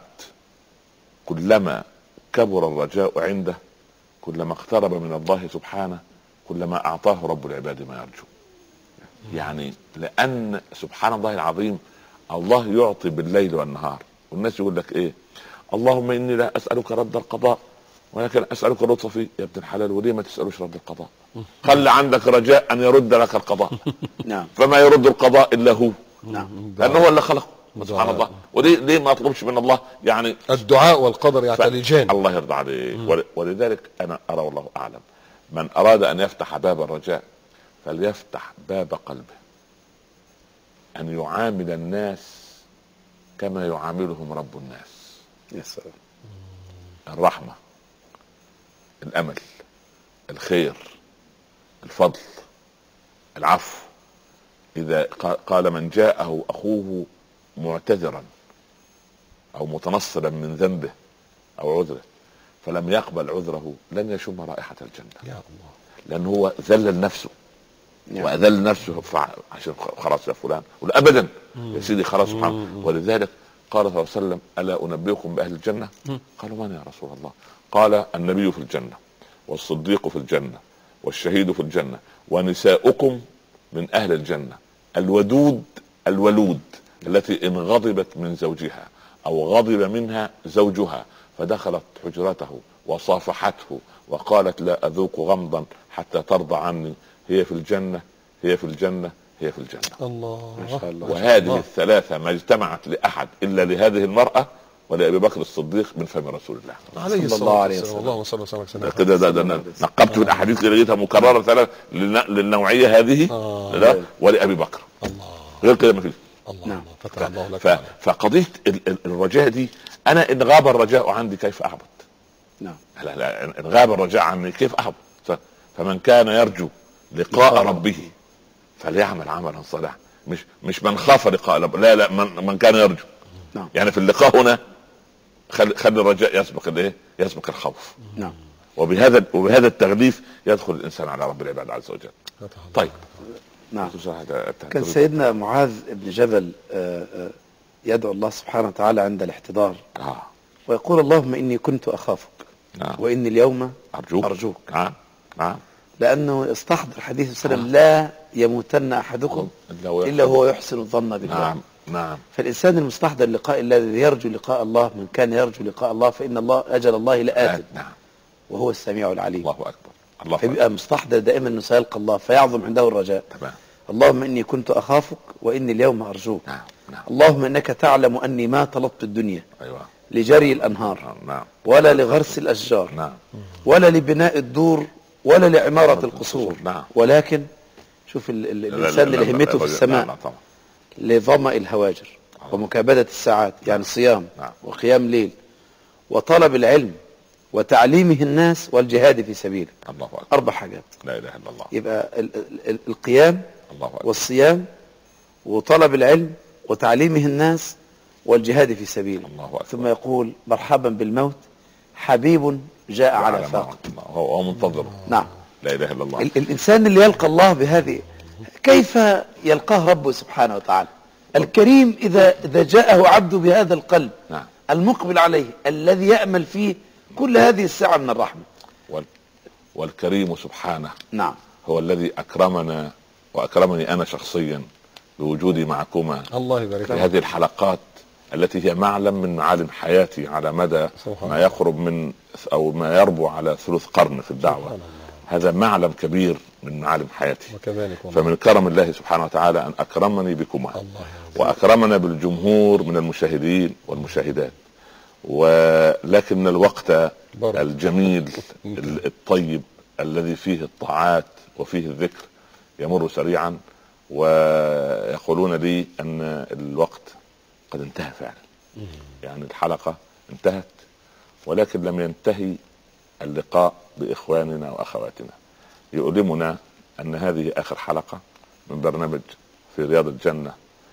كلما كبر الرجاء عنده كلما اقترب من الله سبحانه كلما اعطاه رب العباد ما يرجو. يعني لان سبحان الله العظيم الله يعطي بالليل والنهار، والناس يقول لك ايه اللهم اني لا اسألك رد القضاء ولكن اسألك اللطف فيه. يا ابن الحلال وليه ما تسألوش رد القضاء؟ خلي عندك رجاء ان يرد لك القضاء. نعم. فما يرد القضاء الا هو. نعم. لانه هو اللي خلقه سبحان الله. وليه ما اطلبش من الله يعني الدعاء والقدر يعتلجان. الله يرضى عليه. ولذلك انا ارى والله اعلم من اراد ان يفتح باب الرجاء فليفتح باب قلبه، ان يعامل الناس كما يعاملهم رب الناس. يا سلام. الرحمة، الامل، الخير، الفضل، العفو. اذا قال من جاءه اخوه معتذرا او متنصلا من ذنبه او عذره فلم يقبل عذره لن يشم رائحة الجنة. يا الله. لان هو ذلل نفسه واذل نفسه عشان خلاص يا فلان ولا ابدا يا سيدي خلاص سبحان. ولذلك قال صلى الله عليه وسلم الا انبئكم باهل الجنة؟ قالوا من يا رسول الله؟ قال النبي في الجنة والصديق في الجنة والشهيد في الجنة ونساؤكم من اهل الجنة الولود التي ان غضبت من زوجها او غضب منها زوجها فدخلت حجرته وصافحته وقالت لا اذوق غمضا حتى ترضى عني هي في الجنة هي في الجنة هي في الجنة. الله ما شاء الله. وهذه الثلاثة ما اجتمعت لأحد إلا لهذه المرأة ولأبي بكر الصديق من فم رسول الله عليه الصلاة والسلام. اللهم صل وسلم كده. نقبت في الأحاديث اللي لقيتها مكررة ثلاث للنوعية هذه ولأبي بكر. الله. غير كده ما فيش. الله. فتح الله لك. فقضية الرجاء دي أنا إن غاب الرجاء عندي كيف أعبد؟ نعم. لا إن غاب الرجاء عني كيف أعبد؟ فمن كان يرجو لقاء ربه فليعمل عملا صالحا. مش من خاف لقاء ربه، لا من كان يرجو. نعم. يعني في اللقاء هنا خلي الرجاء يسبق الايه؟ يسبق الخوف. نعم. وبهذا التغليف يدخل الانسان على رب العباد عز وجل. طيب. نعم. كان سيدنا معاذ بن جبل يدعو الله سبحانه وتعالى عند الاحتضار ويقول اللهم اني كنت اخافك واني اليوم ارجوك. نعم. لانه استحضر حديث صلى الله عليه وسلم لا يموتن احدكم الا هو يحسن الظن بالله. نعم. فالانسان المستحضر لقاء الله الذي يرجو لقاء الله من كان يرجو لقاء الله فان الله اجل الله لآت. نعم. وهو السميع العليم. الله اكبر. فيبقى مستحضر دائما انه سيلقى الله فيعظم عنده الرجاء. تمام. اللهم اني كنت اخافك واني اليوم ارجوك. نعم. اللهم انك تعلم اني ما طلبت الدنيا لجري الانهار نعم. ولا لغرس الاشجار نعم. ولا لبناء الدور ولا لعمارة القصور. نعم. ولكن شوف الانسان اللي همته في السماء لظمأ الهواجر ومكابدة الساعات يعني صيام وقيام ليل وطلب العلم وتعليمه الناس والجهاد في سبيله. الله أكبر. 4 حاجات لا اله الا الله. يبقى القيام والصيام وطلب العلم وتعليمه الناس والجهاد في سبيله. الله أكبر. ثم يقول مرحبا بالموت حبيب جاء على فاقد. هو منتظر. نعم. لا اله الا الله. الانسان اللي يلقى الله بهذه كيف يلقاه ربه سبحانه وتعالى الكريم اذا جاءه عبده بهذا القلب المقبل عليه الذي يأمل فيه كل هذه السعة من الرحمة. والكريم سبحانه هو الذي أكرمنا وأكرمني أنا شخصيا بوجودي معكما الله يبارك في هذه الحلقات التي هي معلم من معالم حياتي على مدى ما يقرب من أو ما يربو على 3 قرن في الدعوة. هذا معلم كبير من معالم حياتي. فمن كرم الله سبحانه وتعالى أن أكرمني بكما وأكرمنا بالجمهور من المشاهدين والمشاهدات. ولكن الوقت الجميل الطيب الذي فيه الطاعات وفيه الذكر يمر سريعا، ويقولون لي أن الوقت قد انتهى فعلا. يعني الحلقة انتهت ولكن لم ينتهي اللقاء بإخواننا وأخواتنا. يؤلمنا أن هذه آخر حلقة من برنامج في رياض الجنة،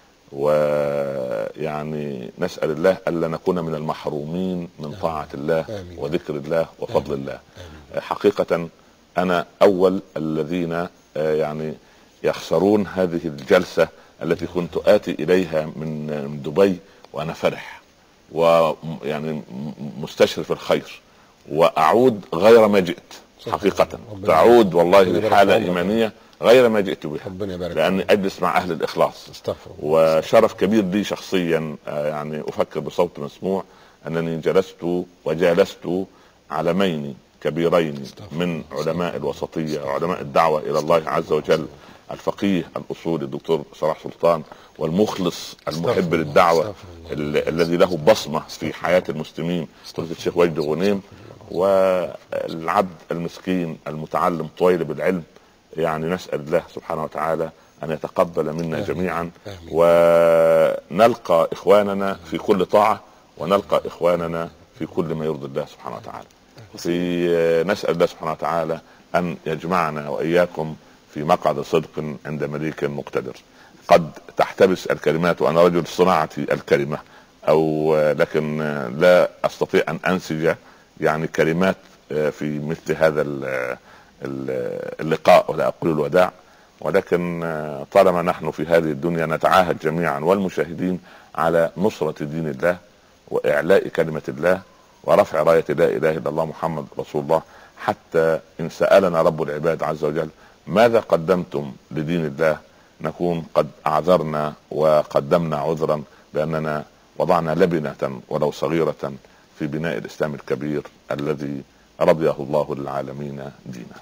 ويعني نسأل الله ألا نكون من المحرومين من طاعة الله وذكر الله وفضل الله. حقيقة أنا أول الذين يعني يخسرون هذه الجلسة التي كنت آتي إليها من دبي وأنا فرح ويعني مستشرف الخير، وأعود غير ما جئت. حقيقة تعود والله بحالة إيمانية غير ما جئت بها، لأني أجلس مع أهل الإخلاص. وشرف كبير لي شخصيا يعني أفكر بصوت مسموع أنني جلست وجالست علمين كبيرين من علماء الوسطية وعلماء الدعوة إلى الله عز وجل، الفقيه الأصولي الدكتور صلاح سلطان، والمخلص المحب للدعوة الذي له بصمة في حياة المسلمين فضيلة الشيخ وجدي غنيم، والعبد المسكين المتعلم طويل بالعلم. يعني نسأل الله سبحانه وتعالى أن يتقبل منا جميعا، ونلقى إخواننا في كل طاعة، ونلقى إخواننا في كل ما يرضي الله سبحانه وتعالى. نسأل الله سبحانه وتعالى أن يجمعنا وإياكم في مقعد صدق عند مليك مقتدر. قد تحتبس الكلمات وأنا رجل صناعتي الكلمة، لكن لا أستطيع أن أنسج يعني كلمات في مثل هذا اللقاء، ولا أقول الوداع. ولكن طالما نحن في هذه الدنيا نتعاهد جميعا والمشاهدين على نصرة دين الله وإعلاء كلمة الله ورفع راية لا إله إلا الله محمد رسول الله، حتى إن سألنا رب العباد عز وجل ماذا قدمتم لدين الله نكون قد أعذرنا وقدمنا عذرا بأننا وضعنا لبنة ولو صغيرة في بناء الإسلام الكبير الذي رضيه الله للعالمين دينا.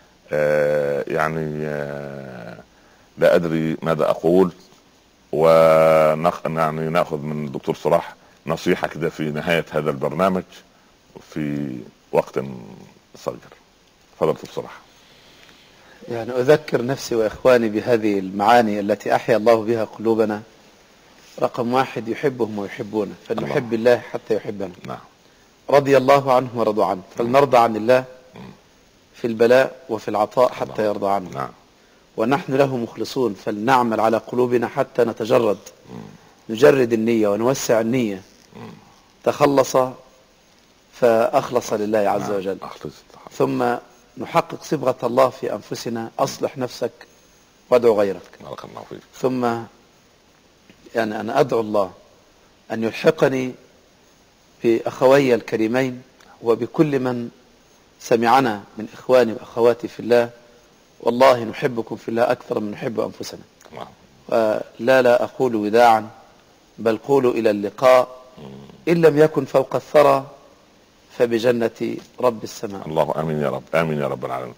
يعني لا أدري ماذا أقول، يعني نأخذ من الدكتور صلاح نصيحة كده في نهاية هذا البرنامج في وقت صغير. فضل الصراحة. يعني أذكر نفسي وإخواني بهذه المعاني التي أحيا الله بها قلوبنا. رقم 1 يحبهم ويحبونه، فلنحب الله حتى يحبنا. رضي الله عنهم ورضوا عنه، فلنرضى عن الله في البلاء وفي العطاء حتى يرضى عنا. ونحن له مخلصون، فلنعمل على قلوبنا حتى نتجرد، نجرد النية ونوسع النية. تخلص فأخلص لله عز وجل. ثم نحقق صبغة الله في أنفسنا، أصلح نفسك وادعو غيرك. ثم يعني أنا أدعو الله أن يلحقني بأخوي الكريمين وبكل من سمعنا من إخواني وأخواتي في الله. والله نحبكم في الله أكثر من نحب أنفسنا. لا أقول وداعا، بل قولوا إلى اللقاء، إن لم يكن فوق الثرى فبجنة رب السماء. الله آمين يا رب، آمين يا رب العالمين.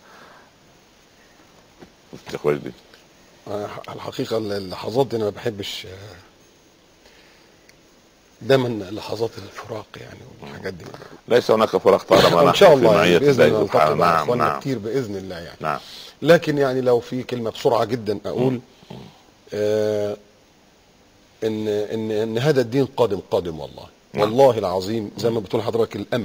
الحقيقة اللحظات دي أنا ما بحبش دايما لحظات الفراق يعني والحاجات دي. ليس هناك فراق طالما ان شاء الله يعني بإذن الله نلتقي مع اخواننا نعم كتير باذن الله يعني. لكن يعني لو في كلمه بسرعه جدا اقول ان هذا الدين قادم والله. والله العظيم زي ما بتقول حضرتك الامل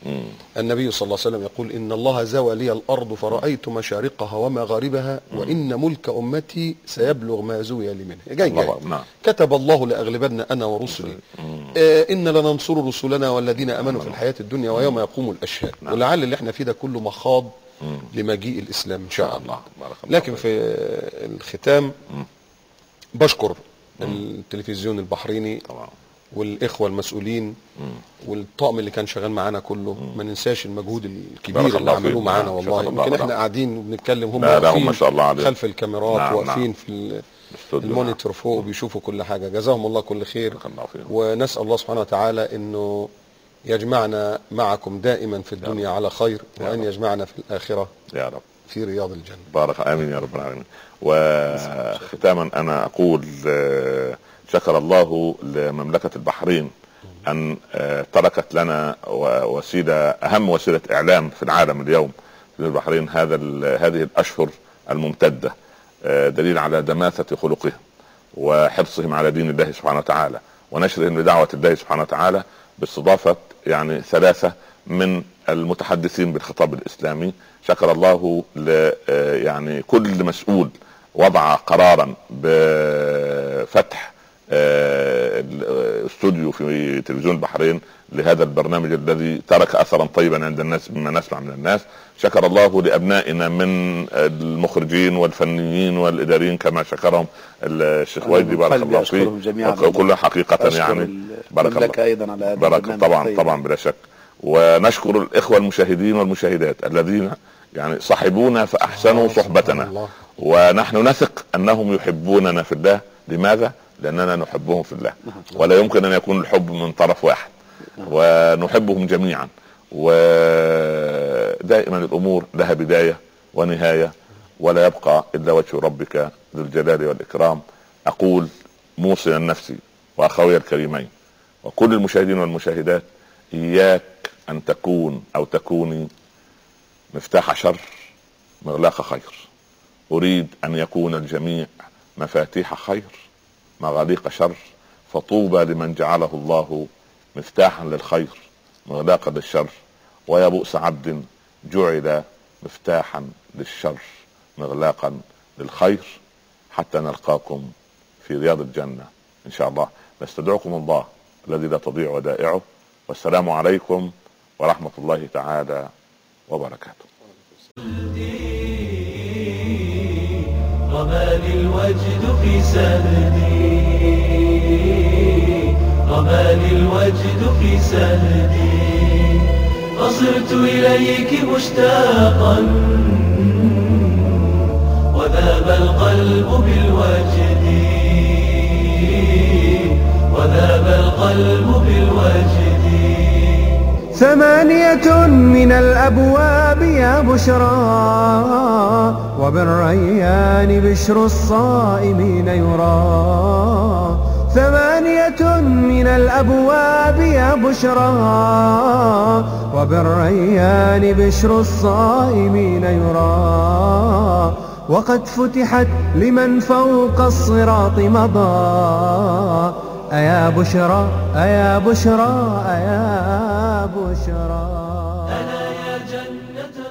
النبي صلى الله عليه وسلم يقول إن الله زوى لي الأرض فرأيت مشارقها ومغاربها وإن ملك أمتي سيبلغ ما زوي لي منه. جاي نعم. كتب الله لأغلبن أنا ورسلي. إن لننصر رسلنا والذين أمنوا في الحياة الدنيا ويوم يقوم الأشهاد. ولعل اللي احنا فيه ده كله مخاض لمجيء الإسلام إن شاء الله. لكن في الختام بشكر التلفزيون البحريني والإخوة المسؤولين والطاقم اللي كان شغال معانا كله. ما ننساش المجهود الكبير اللي عملوه معانا والله. يمكن احنا قاعدين وبنتكلم هم واقفين خلف الكاميرات واقفين في المونيتور فوق وبيشوفوا كل حاجة. جزاهم الله كل خير. ونسأل الله سبحانه وتعالى انه يجمعنا معكم دائما في الدنيا على خير وأن يجمعنا في الآخرة يا رب في رياض الجنة. بارك آمين يا رب العالمين. وختاما أنا أقول شكر الله لمملكة البحرين أن تركت لنا وسيلة أهم وسيلة إعلام في العالم اليوم في البحرين هذه الأشهر الممتدة، دليل على دماثة خلقهم وحرصهم على دين الله سبحانه وتعالى ونشرهم لدعوة الله سبحانه وتعالى باستضافة يعني 3 من المتحدثين بالخطاب الإسلامي. شكر الله يعني كل مسؤول وضع قرارا بفتح استوديو في تلفزيون البحرين لهذا البرنامج الذي ترك اثرا طيبا عند الناس مما نسمع من الناس. شكر الله لابنائنا من المخرجين والفنيين والاداريين كما شكرهم الشيخ ويدي بارك الله فيه كلها حقيقه يعني بارك الله ايضا على بارك طبعا بلا شك. ونشكر الاخوه المشاهدين والمشاهدات الذين يعني صحبونا فاحسنوا صحبتنا ونحن نثق انهم يحبوننا في الله. لماذا؟ لأننا نحبهم في الله ولا يمكن أن يكون الحب من طرف واحد ونحبهم جميعا. ودائما الأمور لها بداية ونهاية ولا يبقى إلا وجه ربك ذو الجلال والإكرام. أقول موصيا نفسي وأخوي الكريمين وكل المشاهدين والمشاهدات إياك أن تكون أو تكوني مفتاح شر مغلاق خير. أريد أن يكون الجميع مفاتيح خير مغاليق شر. فطوبى لمن جعله الله مفتاحا للخير مغلاقا للشر ويا بؤس عبد جعل مفتاحا للشر مغلاقا للخير. حتى نلقاكم في رياض الجنة إن شاء الله. نستدعكم الله الذي لا تضيع ودائعه. والسلام عليكم ورحمة الله تعالى وبركاته. رماني الوجد في سهدي رماني الوجد في سهدي فصرت إليك مشتاقا وذاب القلب بالوجد وذاب القلب بالوجد. 8 من الأبواب يا بشرى وبالريان بشر الصائمين يرى. 8 من الأبواب يا بشرى وبالريان بشر الصائمين يرى. وقد فتحت لمن فوق الصراط مضى. أيا بشرى أيا بشرى أيا بشرى. أنا يا جنة